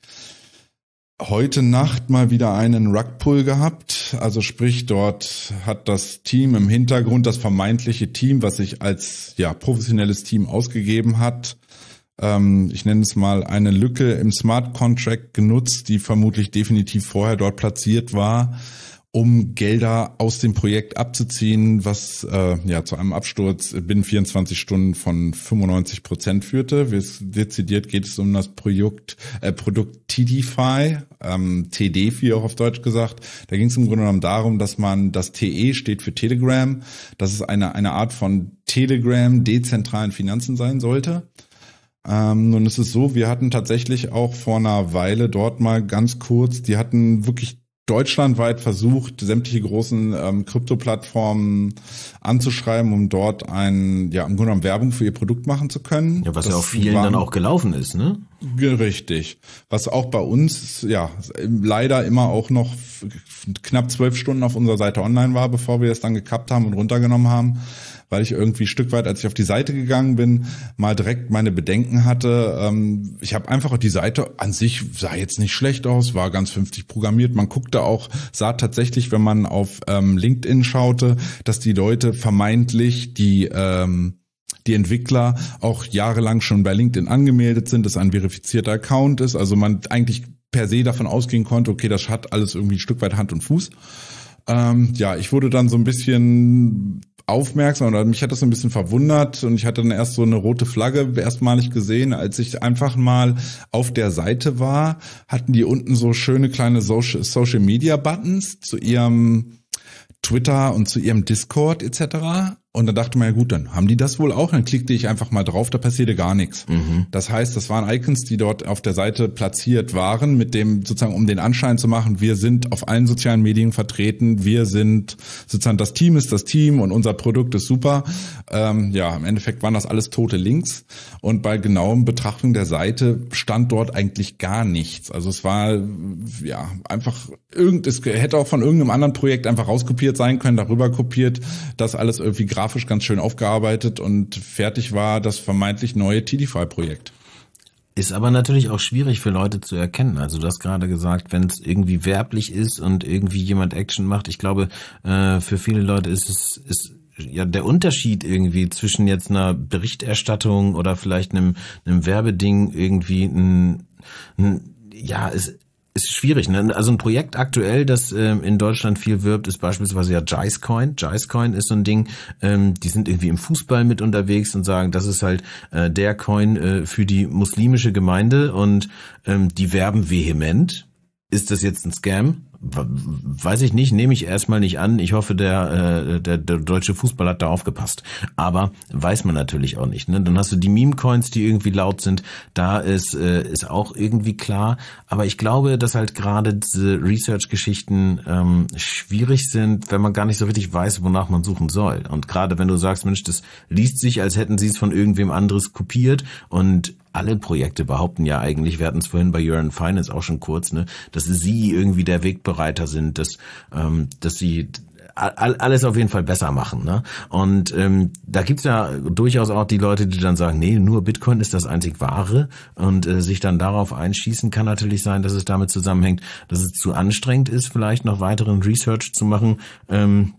heute Nacht mal wieder einen Rugpull gehabt. Also sprich, dort hat das Team im Hintergrund, das vermeintliche Team, was sich als ja professionelles Team ausgegeben hat, ähm, ich nenne es mal eine Lücke im Smart Contract genutzt, die vermutlich definitiv vorher dort platziert war, um Gelder aus dem Projekt abzuziehen, was äh, ja zu einem Absturz binnen vierundzwanzig Stunden von fünfundneunzig Prozent führte. Dezidiert geht es um das Projekt, äh, Produkt T D F I, ähm, T D F I auch auf Deutsch gesagt. Da ging es im Grunde genommen darum, dass man, das T E steht für Telegram, dass es eine eine Art von Telegram dezentralen Finanzen sein sollte. Ähm, nun ist es so, wir hatten tatsächlich auch vor einer Weile dort mal ganz kurz, die hatten wirklich deutschlandweit versucht, sämtliche großen ähm, Krypto-Plattformen anzuschreiben, um dort ein, ja, im Grunde genommen Werbung für ihr Produkt machen zu können. Ja, was das ja auch vielen waren, dann auch gelaufen ist, ne? Richtig. Was auch bei uns, ja, leider immer auch noch knapp zwölf Stunden auf unserer Seite online war, bevor wir es dann gekappt haben und runtergenommen haben, weil ich irgendwie ein Stück weit, als ich auf die Seite gegangen bin, mal direkt meine Bedenken hatte. Ähm, ich habe einfach die Seite an sich sah jetzt nicht schlecht aus, war ganz vernünftig programmiert. Man guckte auch, sah tatsächlich, wenn man auf ähm, LinkedIn schaute, dass die Leute vermeintlich die ähm, die Entwickler auch jahrelang schon bei LinkedIn angemeldet sind, dass ein verifizierter Account ist. Also man eigentlich per se davon ausgehen konnte, okay, das hat alles irgendwie ein Stück weit Hand und Fuß. Ähm, ja, ich wurde dann so ein bisschen aufmerksam oder mich hat das so ein bisschen verwundert und ich hatte dann erst so eine rote Flagge erstmalig gesehen, als ich einfach mal auf der Seite war, hatten die unten so schöne kleine Social, Social Media Buttons zu ihrem Twitter und zu ihrem Discord et cetera. Und dann dachte man, ja gut, dann haben die das wohl auch. Dann klickte ich einfach mal drauf, da passierte gar nichts. Mhm. Das heißt, das waren Icons, die dort auf der Seite platziert waren, mit dem sozusagen, um den Anschein zu machen, wir sind auf allen sozialen Medien vertreten, wir sind sozusagen, das Team ist das Team und unser Produkt ist super. Ähm, ja, im Endeffekt waren das alles tote Links. Und bei genauem Betrachtung der Seite stand dort eigentlich gar nichts. Also es war, ja, einfach irgend, es hätte auch von irgendeinem anderen Projekt einfach rauskopiert sein können, darüber kopiert, das alles irgendwie grafisch ganz schön aufgearbeitet und fertig war das vermeintlich neue Tidify-Projekt. Ist aber natürlich auch schwierig für Leute zu erkennen. Also du hast gerade gesagt, wenn es irgendwie werblich ist und irgendwie jemand Action macht, ich glaube, äh, für viele Leute ist es ist ja der Unterschied irgendwie zwischen jetzt einer Berichterstattung oder vielleicht einem, einem Werbeding irgendwie ein, ein ja, ist Ist schwierig, ne? Also ein Projekt aktuell, das ähm, in Deutschland viel wirbt, ist beispielsweise ja Jicecoin. Jicecoin ist so ein Ding, ähm, die sind irgendwie im Fußball mit unterwegs und sagen, das ist halt äh, der Coin äh, für die muslimische Gemeinde und ähm, die werben vehement. Ist das jetzt ein Scam? Weiß ich nicht, nehme ich erstmal nicht an. Ich hoffe, der, äh, der der deutsche Fußball hat da aufgepasst. Aber weiß man natürlich auch nicht. Ne? Dann hast du die Meme-Coins, die irgendwie laut sind. Da ist äh, ist auch irgendwie klar. Aber ich glaube, dass halt gerade diese Research-Geschichten ähm, schwierig sind, wenn man gar nicht so richtig weiß, wonach man suchen soll. Und gerade wenn du sagst, Mensch, das liest sich, als hätten sie es von irgendwem anderes kopiert und alle Projekte behaupten ja eigentlich, wir hatten es vorhin bei Yearn Finance auch schon kurz, ne, dass sie irgendwie der Wegbereiter sind, dass ähm, dass sie alles auf jeden Fall besser machen, ne? Und ähm, da gibt's ja durchaus auch die Leute, die dann sagen, nee, nur Bitcoin ist das einzig Wahre und äh, sich dann darauf einschießen. Kann natürlich sein, dass es damit zusammenhängt, dass es zu anstrengend ist, vielleicht noch weiteren Research zu machen. Ähm,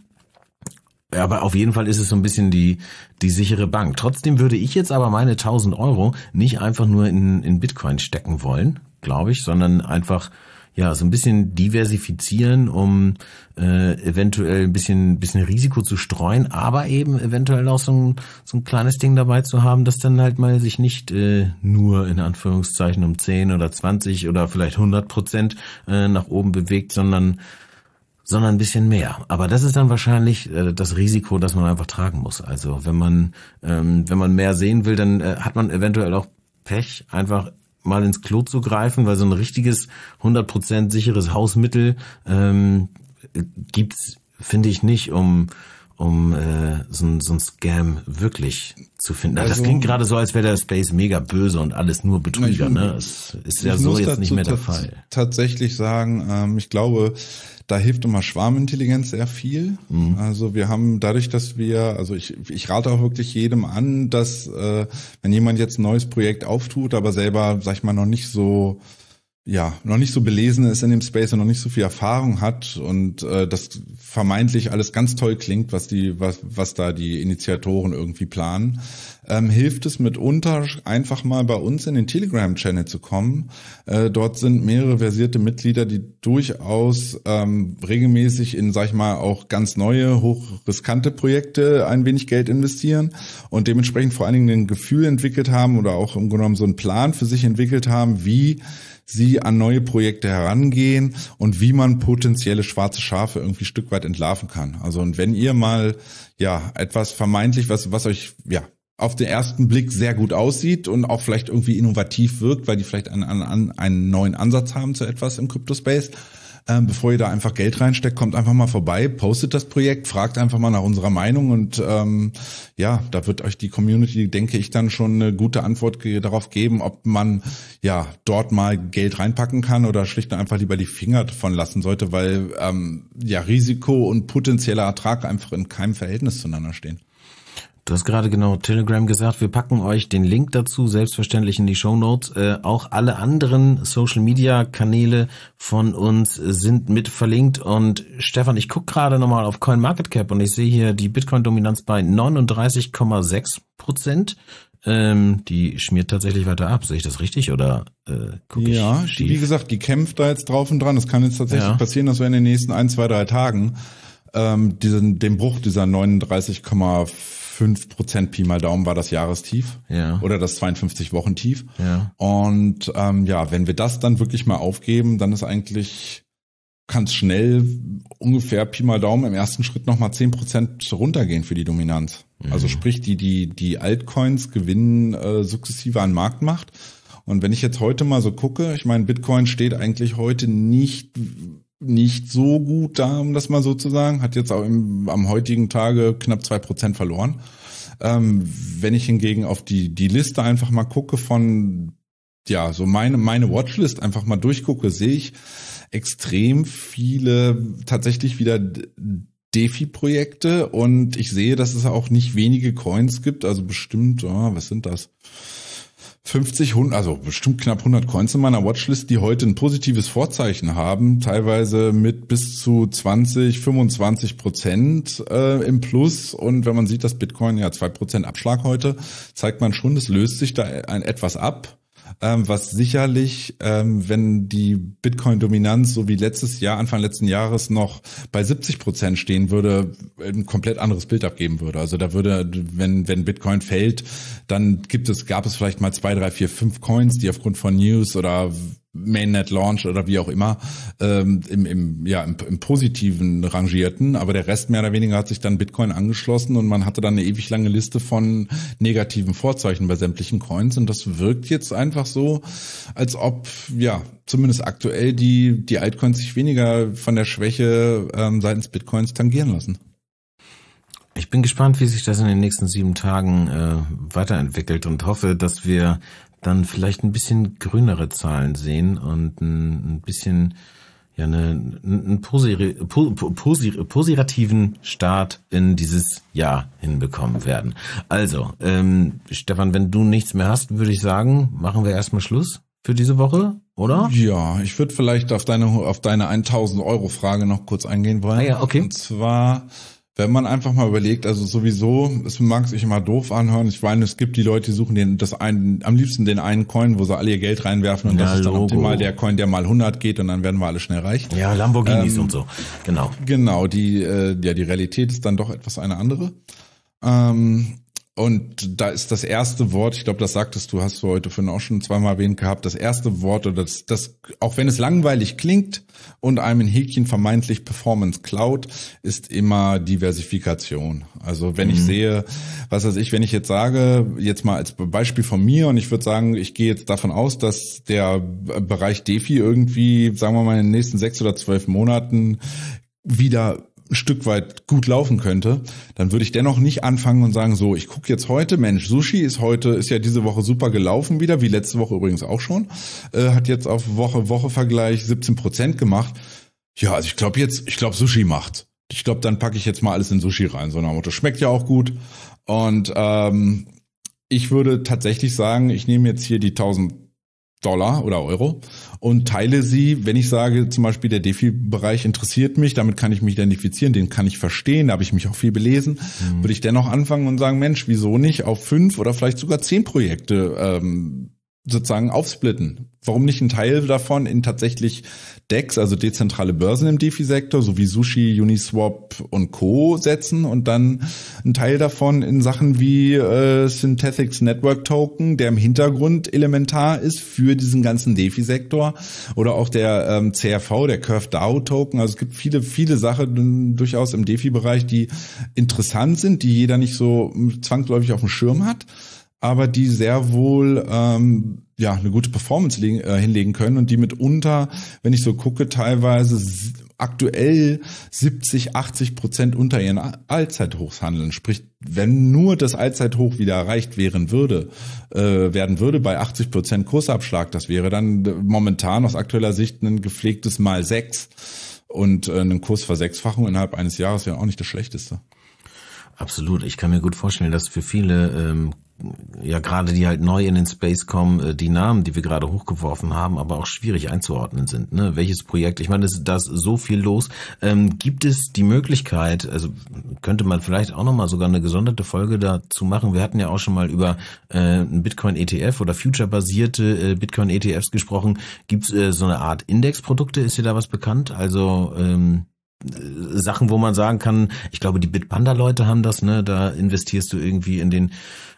Ja, aber auf jeden Fall ist es so ein bisschen die die sichere Bank. Trotzdem würde ich jetzt aber meine tausend Euro nicht einfach nur in in Bitcoin stecken wollen, glaube ich, sondern einfach ja so ein bisschen diversifizieren, um äh, eventuell ein bisschen bisschen Risiko zu streuen, aber eben eventuell auch so ein so ein kleines Ding dabei zu haben, das dann halt mal sich nicht äh, nur in Anführungszeichen um zehn oder zwanzig oder vielleicht hundert Prozent äh, nach oben bewegt, sondern sondern ein bisschen mehr. Aber das ist dann wahrscheinlich äh, das Risiko, das man einfach tragen muss. Also wenn man ähm, wenn man mehr sehen will, dann äh, hat man eventuell auch Pech, einfach mal ins Klo zu greifen, weil so ein richtiges hundert Prozent sicheres Hausmittel ähm, gibt's, finde ich, nicht, um um äh, so, ein, so ein Scam wirklich zu finden. Also, das klingt gerade so, als wäre der Space mega böse und alles nur Betrüger. Ich, ne? Das ist ja so jetzt nicht mehr der Fall. Tatsächlich sagen, ähm, ich glaube, da hilft immer Schwarmintelligenz sehr viel. Mhm. Also wir haben dadurch, dass wir, also ich, ich rate auch wirklich jedem an, dass äh, wenn jemand jetzt ein neues Projekt auftut, aber selber, sag ich mal, noch nicht so ja, noch nicht so belesen ist in dem Space und noch nicht so viel Erfahrung hat und äh, das vermeintlich alles ganz toll klingt, was die, was, was da die Initiatoren irgendwie planen, ähm, hilft es mitunter einfach mal bei uns in den Telegram-Channel zu kommen. Äh, dort sind mehrere versierte Mitglieder, die durchaus ähm, regelmäßig in, sag ich mal, auch ganz neue, hochriskante Projekte ein wenig Geld investieren und dementsprechend vor allen Dingen ein Gefühl entwickelt haben oder auch im Grunde genommen so einen Plan für sich entwickelt haben, wie sie an neue Projekte herangehen und wie man potenzielle schwarze Schafe irgendwie ein Stück weit entlarven kann. Also und wenn ihr mal ja etwas vermeintlich, was was euch ja auf den ersten Blick sehr gut aussieht und auch vielleicht irgendwie innovativ wirkt, weil die vielleicht einen, einen, einen neuen Ansatz haben zu etwas im Crypto-Space, ähm, bevor ihr da einfach Geld reinsteckt, kommt einfach mal vorbei, postet das Projekt, fragt einfach mal nach unserer Meinung und ähm, ja, da wird euch die Community, denke ich, dann schon eine gute Antwort ge- darauf geben, ob man ja dort mal Geld reinpacken kann oder schlicht und einfach lieber die Finger davon lassen sollte, weil ähm, ja Risiko und potenzieller Ertrag einfach in keinem Verhältnis zueinander stehen. Du hast gerade genau Telegram gesagt, wir packen euch den Link dazu selbstverständlich in die Shownotes. Äh, auch alle anderen Social-Media-Kanäle von uns sind mit verlinkt. Und Stefan, ich gucke gerade nochmal auf CoinMarketCap und ich sehe hier die Bitcoin-Dominanz bei neununddreißig Komma sechs Prozent. Ähm, die schmiert tatsächlich weiter ab. Sehe ich das richtig oder äh, gucke ich Ja, schief? Wie gesagt, die kämpft da jetzt drauf und dran. Es kann jetzt tatsächlich ja. passieren, dass wir in den nächsten ein, zwei, drei Tagen ähm, diesen, den Bruch dieser neununddreißig Komma fünf Prozent Pi mal Daumen war das Jahrestief ja. oder das zweiundfünfzig Wochen Tief. Ja. Und ähm, ja, wenn wir das dann wirklich mal aufgeben, dann ist eigentlich, kann es schnell ungefähr Pi mal Daumen im ersten Schritt nochmal zehn Prozent runtergehen für die Dominanz. Mhm. Also sprich, die die die Altcoins gewinnen äh, sukzessive an Marktmacht. Und wenn ich jetzt heute mal so gucke, ich meine, Bitcoin steht eigentlich heute nicht nicht so gut da, um das mal so zu sagen, hat jetzt auch im, am heutigen Tage knapp zwei Prozent verloren. Ähm, wenn ich hingegen auf die die Liste einfach mal gucke von, ja, so meine meine Watchlist einfach mal durchgucke, sehe ich extrem viele tatsächlich wieder DeFi-Projekte und ich sehe, dass es auch nicht wenige Coins gibt, also bestimmt, oh, was sind das? fünfzig, hundert, also bestimmt knapp hundert Coins in meiner Watchlist, die heute ein positives Vorzeichen haben, teilweise mit bis zu zwanzig, fünfundzwanzig Prozent äh, im Plus. Und wenn man sieht, dass Bitcoin ja zwei Prozent Abschlag heute, zeigt man schon, es löst sich da ein etwas ab. Ähm, was sicherlich, ähm, wenn die Bitcoin-Dominanz so wie letztes Jahr, Anfang letzten Jahres noch bei siebzig Prozent stehen würde, ein komplett anderes Bild abgeben würde. Also da würde, wenn wenn Bitcoin fällt, dann gibt es, gab es vielleicht mal zwei, drei, vier, fünf Coins, die aufgrund von News oder Mainnet Launch oder wie auch immer ähm, im, im, ja, im, im Positiven rangierten, aber der Rest mehr oder weniger hat sich dann Bitcoin angeschlossen und man hatte dann eine ewig lange Liste von negativen Vorzeichen bei sämtlichen Coins und das wirkt jetzt einfach so, als ob, ja, zumindest aktuell die die Altcoins sich weniger von der Schwäche ähm, seitens Bitcoins tangieren lassen. Ich bin gespannt, wie sich das in den nächsten sieben Tagen äh, weiterentwickelt und hoffe, dass wir dann vielleicht ein bisschen grünere Zahlen sehen und ein, ein bisschen, ja, eine, einen posi- posi- positiven Start in dieses Jahr hinbekommen werden. Also, ähm, Stefan, wenn du nichts mehr hast, würde ich sagen, machen wir erstmal Schluss für diese Woche, oder? Ja, ich würde vielleicht auf deine auf deine tausend Euro Frage noch kurz eingehen wollen. Ah ja, okay. Und zwar, wenn man einfach mal überlegt, also sowieso, es mag sich immer doof anhören, ich meine, es gibt die Leute, die suchen den, das einen, am liebsten den einen Coin, wo sie alle ihr Geld reinwerfen und ja, das ist dann Logo. optimal der Coin, der mal hundert geht und dann werden wir alle schnell reich. Ja, Lamborghinis ähm, und so, genau. Genau, die, äh, ja, die Realität ist dann doch etwas eine andere. Ähm, Und da ist das erste Wort, ich glaube, das sagtest du, hast du heute vorhin auch schon zweimal erwähnt gehabt, das erste Wort, oder das, das, auch wenn es langweilig klingt und einem ein Häkchen vermeintlich Performance klaut, ist immer Diversifikation. Also wenn mhm. ich sehe, was weiß ich, wenn ich jetzt sage, jetzt mal als Beispiel von mir, und ich würde sagen, ich gehe jetzt davon aus, dass der Bereich DeFi irgendwie, sagen wir mal, in den nächsten sechs oder zwölf Monaten wieder ein Stück weit gut laufen könnte, dann würde ich dennoch nicht anfangen und sagen, so, ich gucke jetzt heute, Mensch, Sushi ist heute, ist ja diese Woche super gelaufen wieder, wie letzte Woche übrigens auch schon, äh, hat jetzt auf Woche-Woche-Vergleich siebzehn Prozent gemacht. Ja, also ich glaube jetzt, ich glaube Sushi macht. Ich glaube, dann packe ich jetzt mal alles in Sushi rein, so nach dem Motto, schmeckt ja auch gut. Und ähm, ich würde tatsächlich sagen, ich nehme jetzt hier die tausend Dollar oder Euro und teile sie, wenn ich sage, zum Beispiel der DeFi-Bereich interessiert mich, damit kann ich mich identifizieren, den kann ich verstehen, da habe ich mich auch viel belesen, mhm. würde ich dennoch anfangen und sagen, Mensch, wieso nicht auf fünf oder vielleicht sogar zehn Projekte ähm, sozusagen aufsplitten. Warum nicht einen Teil davon in tatsächlich D E X, also dezentrale Börsen im DeFi-Sektor, sowie Sushi, Uniswap und Co. setzen und dann einen Teil davon in Sachen wie äh, Synthetics Network Token, der im Hintergrund elementar ist für diesen ganzen DeFi-Sektor, oder auch der ähm, C R V, der Curve DAO Token. Also es gibt viele, viele Sachen durchaus im DeFi-Bereich, die interessant sind, die jeder nicht so zwangsläufig auf dem Schirm hat, aber die sehr wohl ähm, ja eine gute Performance legen, äh, hinlegen können und die mitunter, wenn ich so gucke, teilweise s- aktuell siebzig, achtzig Prozent unter ihren Allzeithochs handeln. Sprich, wenn nur das Allzeithoch wieder erreicht werden würde, äh, werden würde bei achtzig Prozent Kursabschlag, das wäre dann momentan aus aktueller Sicht ein gepflegtes Mal sechs und äh, eine Kursversechsfachung innerhalb eines Jahres wäre auch nicht das Schlechteste. Absolut. Ich kann mir gut vorstellen, dass für viele, ähm, ja gerade die halt neu in den Space kommen, äh, die Namen, die wir gerade hochgeworfen haben, aber auch schwierig einzuordnen sind. Ne? Welches Projekt? Ich meine, da ist so viel los. Ähm, gibt es die Möglichkeit, also könnte man vielleicht auch nochmal sogar eine gesonderte Folge dazu machen. Wir hatten ja auch schon mal über äh, ein Bitcoin-E T F oder future-basierte äh, Bitcoin-E T Fs gesprochen. Gibt es äh, so eine Art Indexprodukte? Ist dir da was bekannt? Also ähm, Sachen, wo man sagen kann, ich glaube, die Bitpanda-Leute haben das, ne, da investierst du irgendwie in den,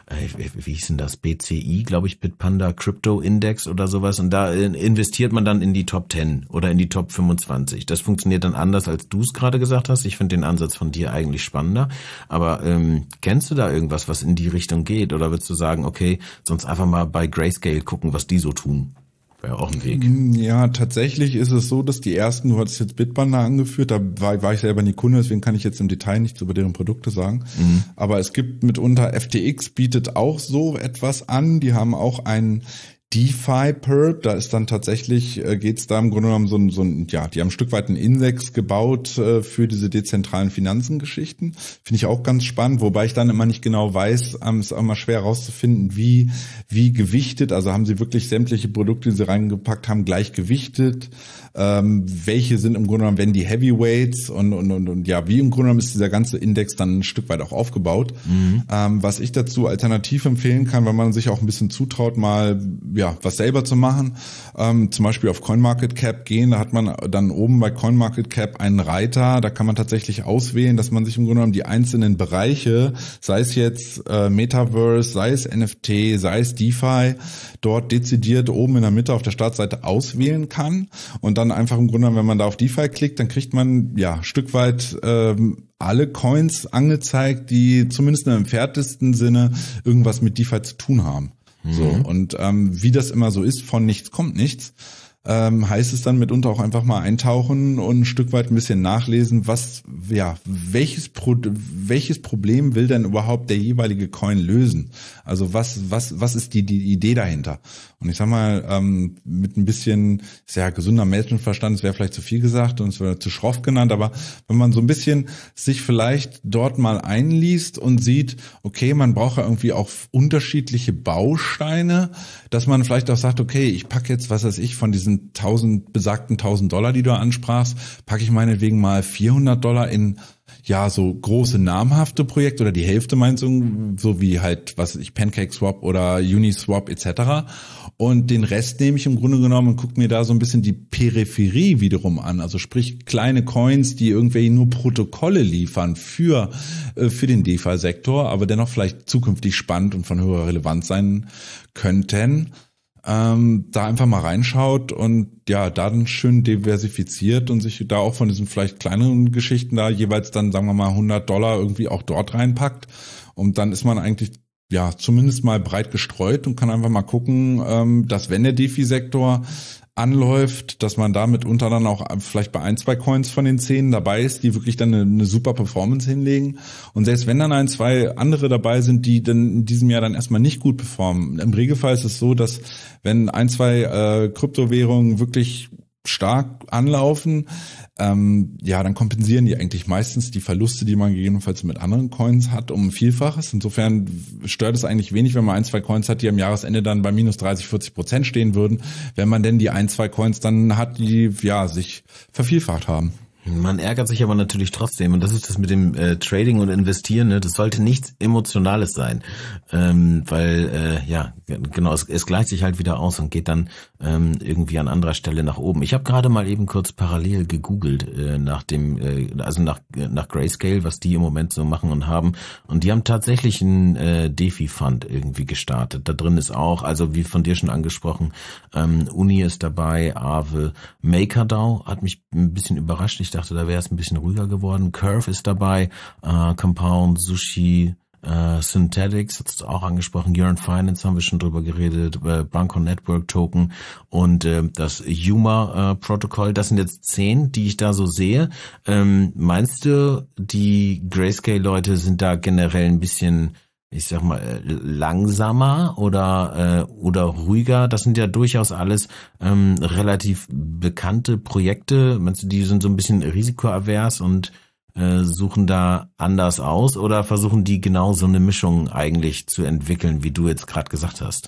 wie hieß denn das, B C I, glaube ich, Bitpanda Crypto Index oder sowas, und da investiert man dann in die Top zehn oder in die Top fünfundzwanzig. Das funktioniert dann anders, als du es gerade gesagt hast. Ich finde den Ansatz von dir eigentlich spannender, aber ähm, kennst du da irgendwas, was in die Richtung geht, oder würdest du sagen, okay, sonst einfach mal bei Grayscale gucken, was die so tun? Wäre auch ein Weg. Ja, tatsächlich ist es so, dass die ersten, du hattest jetzt Bitpanda angeführt, da war, war ich selber nie Kunde, deswegen kann ich jetzt im Detail nichts über deren Produkte sagen. Mhm. Aber es gibt mitunter, F T X bietet auch so etwas an, die haben auch einen DeFi-Perp, da ist dann tatsächlich, äh, geht es da im Grunde genommen so ein, so ein, ja, die haben ein Stück weit einen Index gebaut äh, für diese dezentralen Finanzengeschichten. Finde ich auch ganz spannend, wobei ich dann immer nicht genau weiß, ähm, ist auch immer schwer herauszufinden, wie, wie gewichtet, also haben sie wirklich sämtliche Produkte, die sie reingepackt haben, gleich gewichtet, ähm, welche sind im Grunde genommen, wenn die Heavyweights und, und, und, und ja, wie im Grunde genommen ist dieser ganze Index dann ein Stück weit auch aufgebaut. Mhm. Ähm, was ich dazu alternativ empfehlen kann, wenn man sich auch ein bisschen zutraut, mal, ja, ja, was selber zu machen, ähm, zum Beispiel auf CoinMarketCap gehen, da hat man dann oben bei CoinMarketCap einen Reiter, da kann man tatsächlich auswählen, dass man sich im Grunde genommen die einzelnen Bereiche, sei es jetzt äh, Metaverse, sei es N F T, sei es DeFi, dort dezidiert oben in der Mitte auf der Startseite auswählen kann und dann einfach im Grunde genommen, wenn man da auf DeFi klickt, dann kriegt man ja ein Stück weit ähm, alle Coins angezeigt, die zumindest im entferntesten Sinne irgendwas mit DeFi zu tun haben. So, und ähm, wie das immer so ist, von nichts kommt nichts, ähm, heißt es dann mitunter auch einfach mal eintauchen und ein Stück weit ein bisschen nachlesen, was, ja, welches Pro, welches Problem will denn überhaupt der jeweilige Coin lösen? Also was, was, was ist die, die Idee dahinter? Und ich sag mal, ähm, mit ein bisschen, sehr gesunder Menschenverstand, es wäre vielleicht zu viel gesagt und es wäre zu schroff genannt, aber wenn man so ein bisschen sich vielleicht dort mal einliest und sieht, okay, man braucht ja irgendwie auch unterschiedliche Bausteine, dass man vielleicht auch sagt, okay, ich packe jetzt, was weiß ich, von diesen tausend besagten tausend Dollar, die du ansprachst, packe ich meinetwegen mal vierhundert Dollar in ja so große namhafte Projekte oder die Hälfte meinst du, so wie halt, was weiß ich, PancakeSwap oder Uniswap et cetera. Und den Rest nehme ich im Grunde genommen und gucke mir da so ein bisschen die Peripherie wiederum an. Also sprich kleine Coins, die irgendwie nur Protokolle liefern für äh, für den DeFi-Sektor, aber dennoch vielleicht zukünftig spannend und von höherer Relevanz sein könnten. Ähm, da einfach mal reinschaut und ja, da dann schön diversifiziert und sich da auch von diesen vielleicht kleineren Geschichten da jeweils dann, sagen wir mal, hundert Dollar irgendwie auch dort reinpackt. Und dann ist man eigentlich ja zumindest mal breit gestreut und kann einfach mal gucken, ähm, dass wenn der DeFi-Sektor anläuft, dass man da mitunter dann auch vielleicht bei ein, zwei Coins von den zehn dabei ist, die wirklich dann eine, eine super Performance hinlegen. Und selbst wenn dann ein, zwei andere dabei sind, die dann in diesem Jahr dann erstmal nicht gut performen. Im Regelfall ist es so, dass wenn ein, zwei äh, Kryptowährungen wirklich stark anlaufen, ähm, ja, dann kompensieren die eigentlich meistens die Verluste, die man gegebenenfalls mit anderen Coins hat, um ein Vielfaches. Insofern stört es eigentlich wenig, wenn man ein, zwei Coins hat, die am Jahresende dann bei minus dreißig, vierzig Prozent stehen würden, wenn man denn die ein, zwei Coins dann hat, die ja sich vervielfacht haben. Man ärgert sich aber natürlich trotzdem, und das ist das mit dem äh, Trading und Investieren, ne? Das sollte nichts Emotionales sein, ähm, weil äh, ja genau, es, es gleicht sich halt wieder aus und geht dann ähm, irgendwie an anderer Stelle nach oben. Ich habe gerade mal eben kurz parallel gegoogelt äh, nach dem, äh, also nach nach Grayscale, was die im Moment so machen und haben, und die haben tatsächlich einen äh, DeFi-Fund irgendwie gestartet. Da drin ist auch, also wie von dir schon angesprochen, ähm, Uni ist dabei, Aave, MakerDAO hat mich ein bisschen überrascht. Ich dachte, da wäre es ein bisschen ruhiger geworden. Curve ist dabei, äh, Compound, Sushi, äh, Synthetics, hat es auch angesprochen, Yearn Finance haben wir schon drüber geredet, äh, Blanco Network Token und äh, das Yuma äh, Protokoll. Das sind jetzt zehn, die ich da so sehe. Ähm, meinst du, die Grayscale-Leute sind da generell ein bisschen, ich sag mal, langsamer oder äh, oder ruhiger? Das sind ja durchaus alles ähm, relativ bekannte Projekte. Meinst du, die sind so ein bisschen risikoavers und äh, suchen da anders aus, oder versuchen die genau so eine Mischung eigentlich zu entwickeln, wie du jetzt gerade gesagt hast?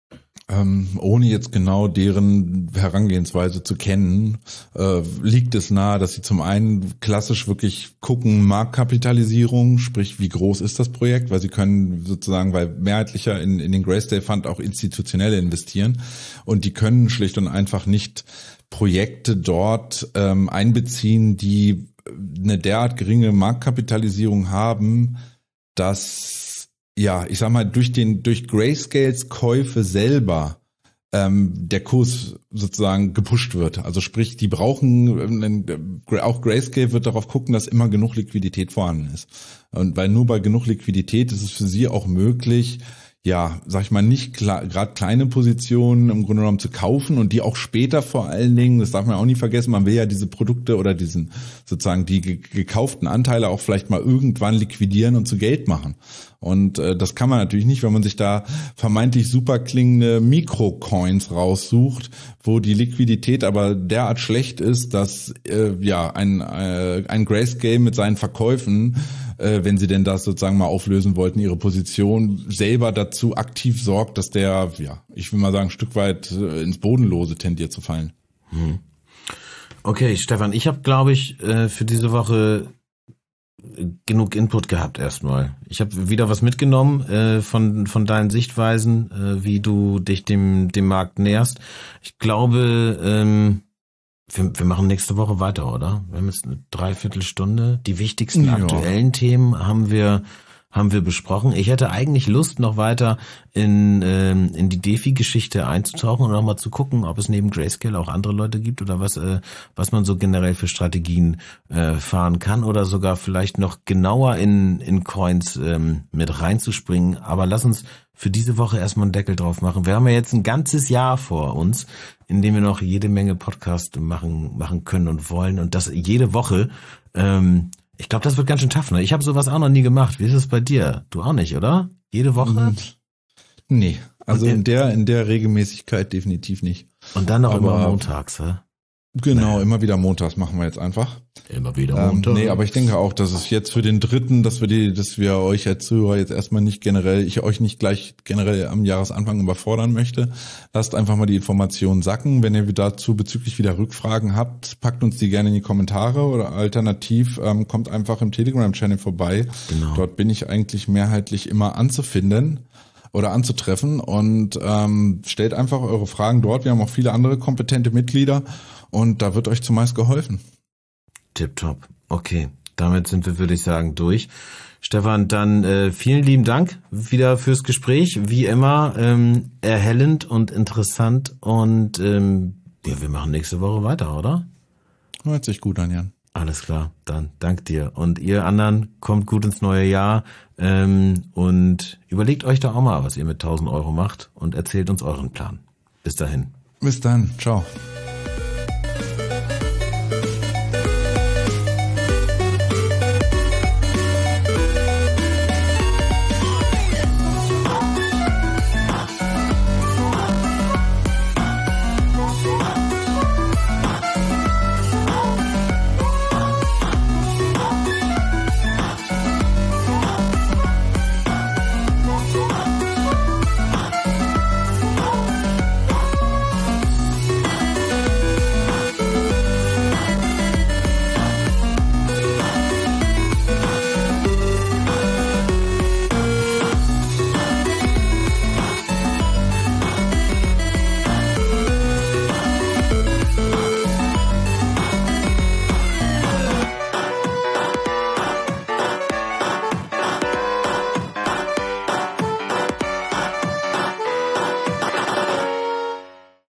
Ähm, ohne jetzt genau deren Herangehensweise zu kennen, äh, liegt es nahe, dass sie zum einen klassisch wirklich gucken, Marktkapitalisierung, sprich wie groß ist das Projekt, weil sie können sozusagen, weil mehrheitlicher in, in den Grayscale Fund auch institutionelle investieren, und die können schlicht und einfach nicht Projekte dort ähm, einbeziehen, die eine derart geringe Marktkapitalisierung haben, dass, ja, ich sag mal, durch den, durch Grayscales Käufe selber ähm, der Kurs sozusagen gepusht wird. Also sprich, die brauchen, auch Grayscale wird darauf gucken, dass immer genug Liquidität vorhanden ist. Und weil nur bei genug Liquidität ist es für sie auch möglich, ja, sag ich mal, nicht gerade kleine Positionen im Grunde genommen zu kaufen und die auch später vor allen Dingen, das darf man auch nie vergessen, man will ja diese Produkte oder diesen sozusagen die ge- gekauften Anteile auch vielleicht mal irgendwann liquidieren und zu Geld machen. Und äh, das kann man natürlich nicht, wenn man sich da vermeintlich super klingende Mikrocoins raussucht, wo die Liquidität aber derart schlecht ist, dass äh, ja ein äh, ein Grayscale mit seinen Verkäufen, äh, wenn sie denn das sozusagen mal auflösen wollten, ihre Position selber dazu aktiv sorgt, dass der, ja, ich will mal sagen, ein Stück weit äh, ins Bodenlose tendiert zu fallen. Hm. Okay, Stefan, ich habe, glaube ich, äh, für diese Woche genug Input gehabt erstmal. Ich habe wieder was mitgenommen äh, von von deinen Sichtweisen, äh, wie du dich dem dem Markt näherst. Ich glaube, ähm, wir, wir machen nächste Woche weiter, oder? Wir haben jetzt eine Dreiviertelstunde. Die wichtigsten Ja. aktuellen Themen haben wir haben wir besprochen. Ich hätte eigentlich Lust, noch weiter in ähm, in die DeFi-Geschichte einzutauchen und nochmal zu gucken, ob es neben Grayscale auch andere Leute gibt oder was äh, was man so generell für Strategien äh, fahren kann oder sogar vielleicht noch genauer in in Coins ähm, mit reinzuspringen. Aber lass uns für diese Woche erstmal einen Deckel drauf machen. Wir haben ja jetzt ein ganzes Jahr vor uns, in dem wir noch jede Menge Podcast machen machen können und wollen und das jede Woche. Ähm, Ich glaube, das wird ganz schön tough, ne? Ich habe sowas auch noch nie gemacht. Wie ist es bei dir? Du auch nicht, oder? Jede Woche? Nee, also Und in der in der Regelmäßigkeit definitiv nicht. Und dann noch Aber- immer montags, hä? Genau, immer wieder montags machen wir jetzt einfach. Immer wieder Ähm, montags. nee, aber ich denke auch, dass es jetzt für den dritten, dass wir die, dass wir euch als Zuhörer jetzt erstmal nicht generell, ich euch nicht gleich generell am Jahresanfang überfordern möchte. Lasst einfach mal die Informationen sacken. Wenn ihr dazu bezüglich wieder Rückfragen habt, packt uns die gerne in die Kommentare oder alternativ ähm, kommt einfach im Telegram-Channel vorbei. Genau. Dort bin ich eigentlich mehrheitlich immer anzufinden oder anzutreffen und ähm, stellt einfach eure Fragen dort. Wir haben auch viele andere kompetente Mitglieder und da wird euch zumeist geholfen. Tipptopp. Okay, damit sind wir, würde ich sagen, durch. Stefan, dann äh, vielen lieben Dank wieder fürs Gespräch. Wie immer ähm, erhellend und interessant und ähm, ja, wir machen nächste Woche weiter, oder? Hört sich gut an, Jan. Alles klar, dann dank dir. Und ihr anderen, kommt gut ins neue Jahr ähm, und überlegt euch da auch mal, was ihr mit tausend Euro macht und erzählt uns euren Plan. Bis dahin. Bis dann. Ciao.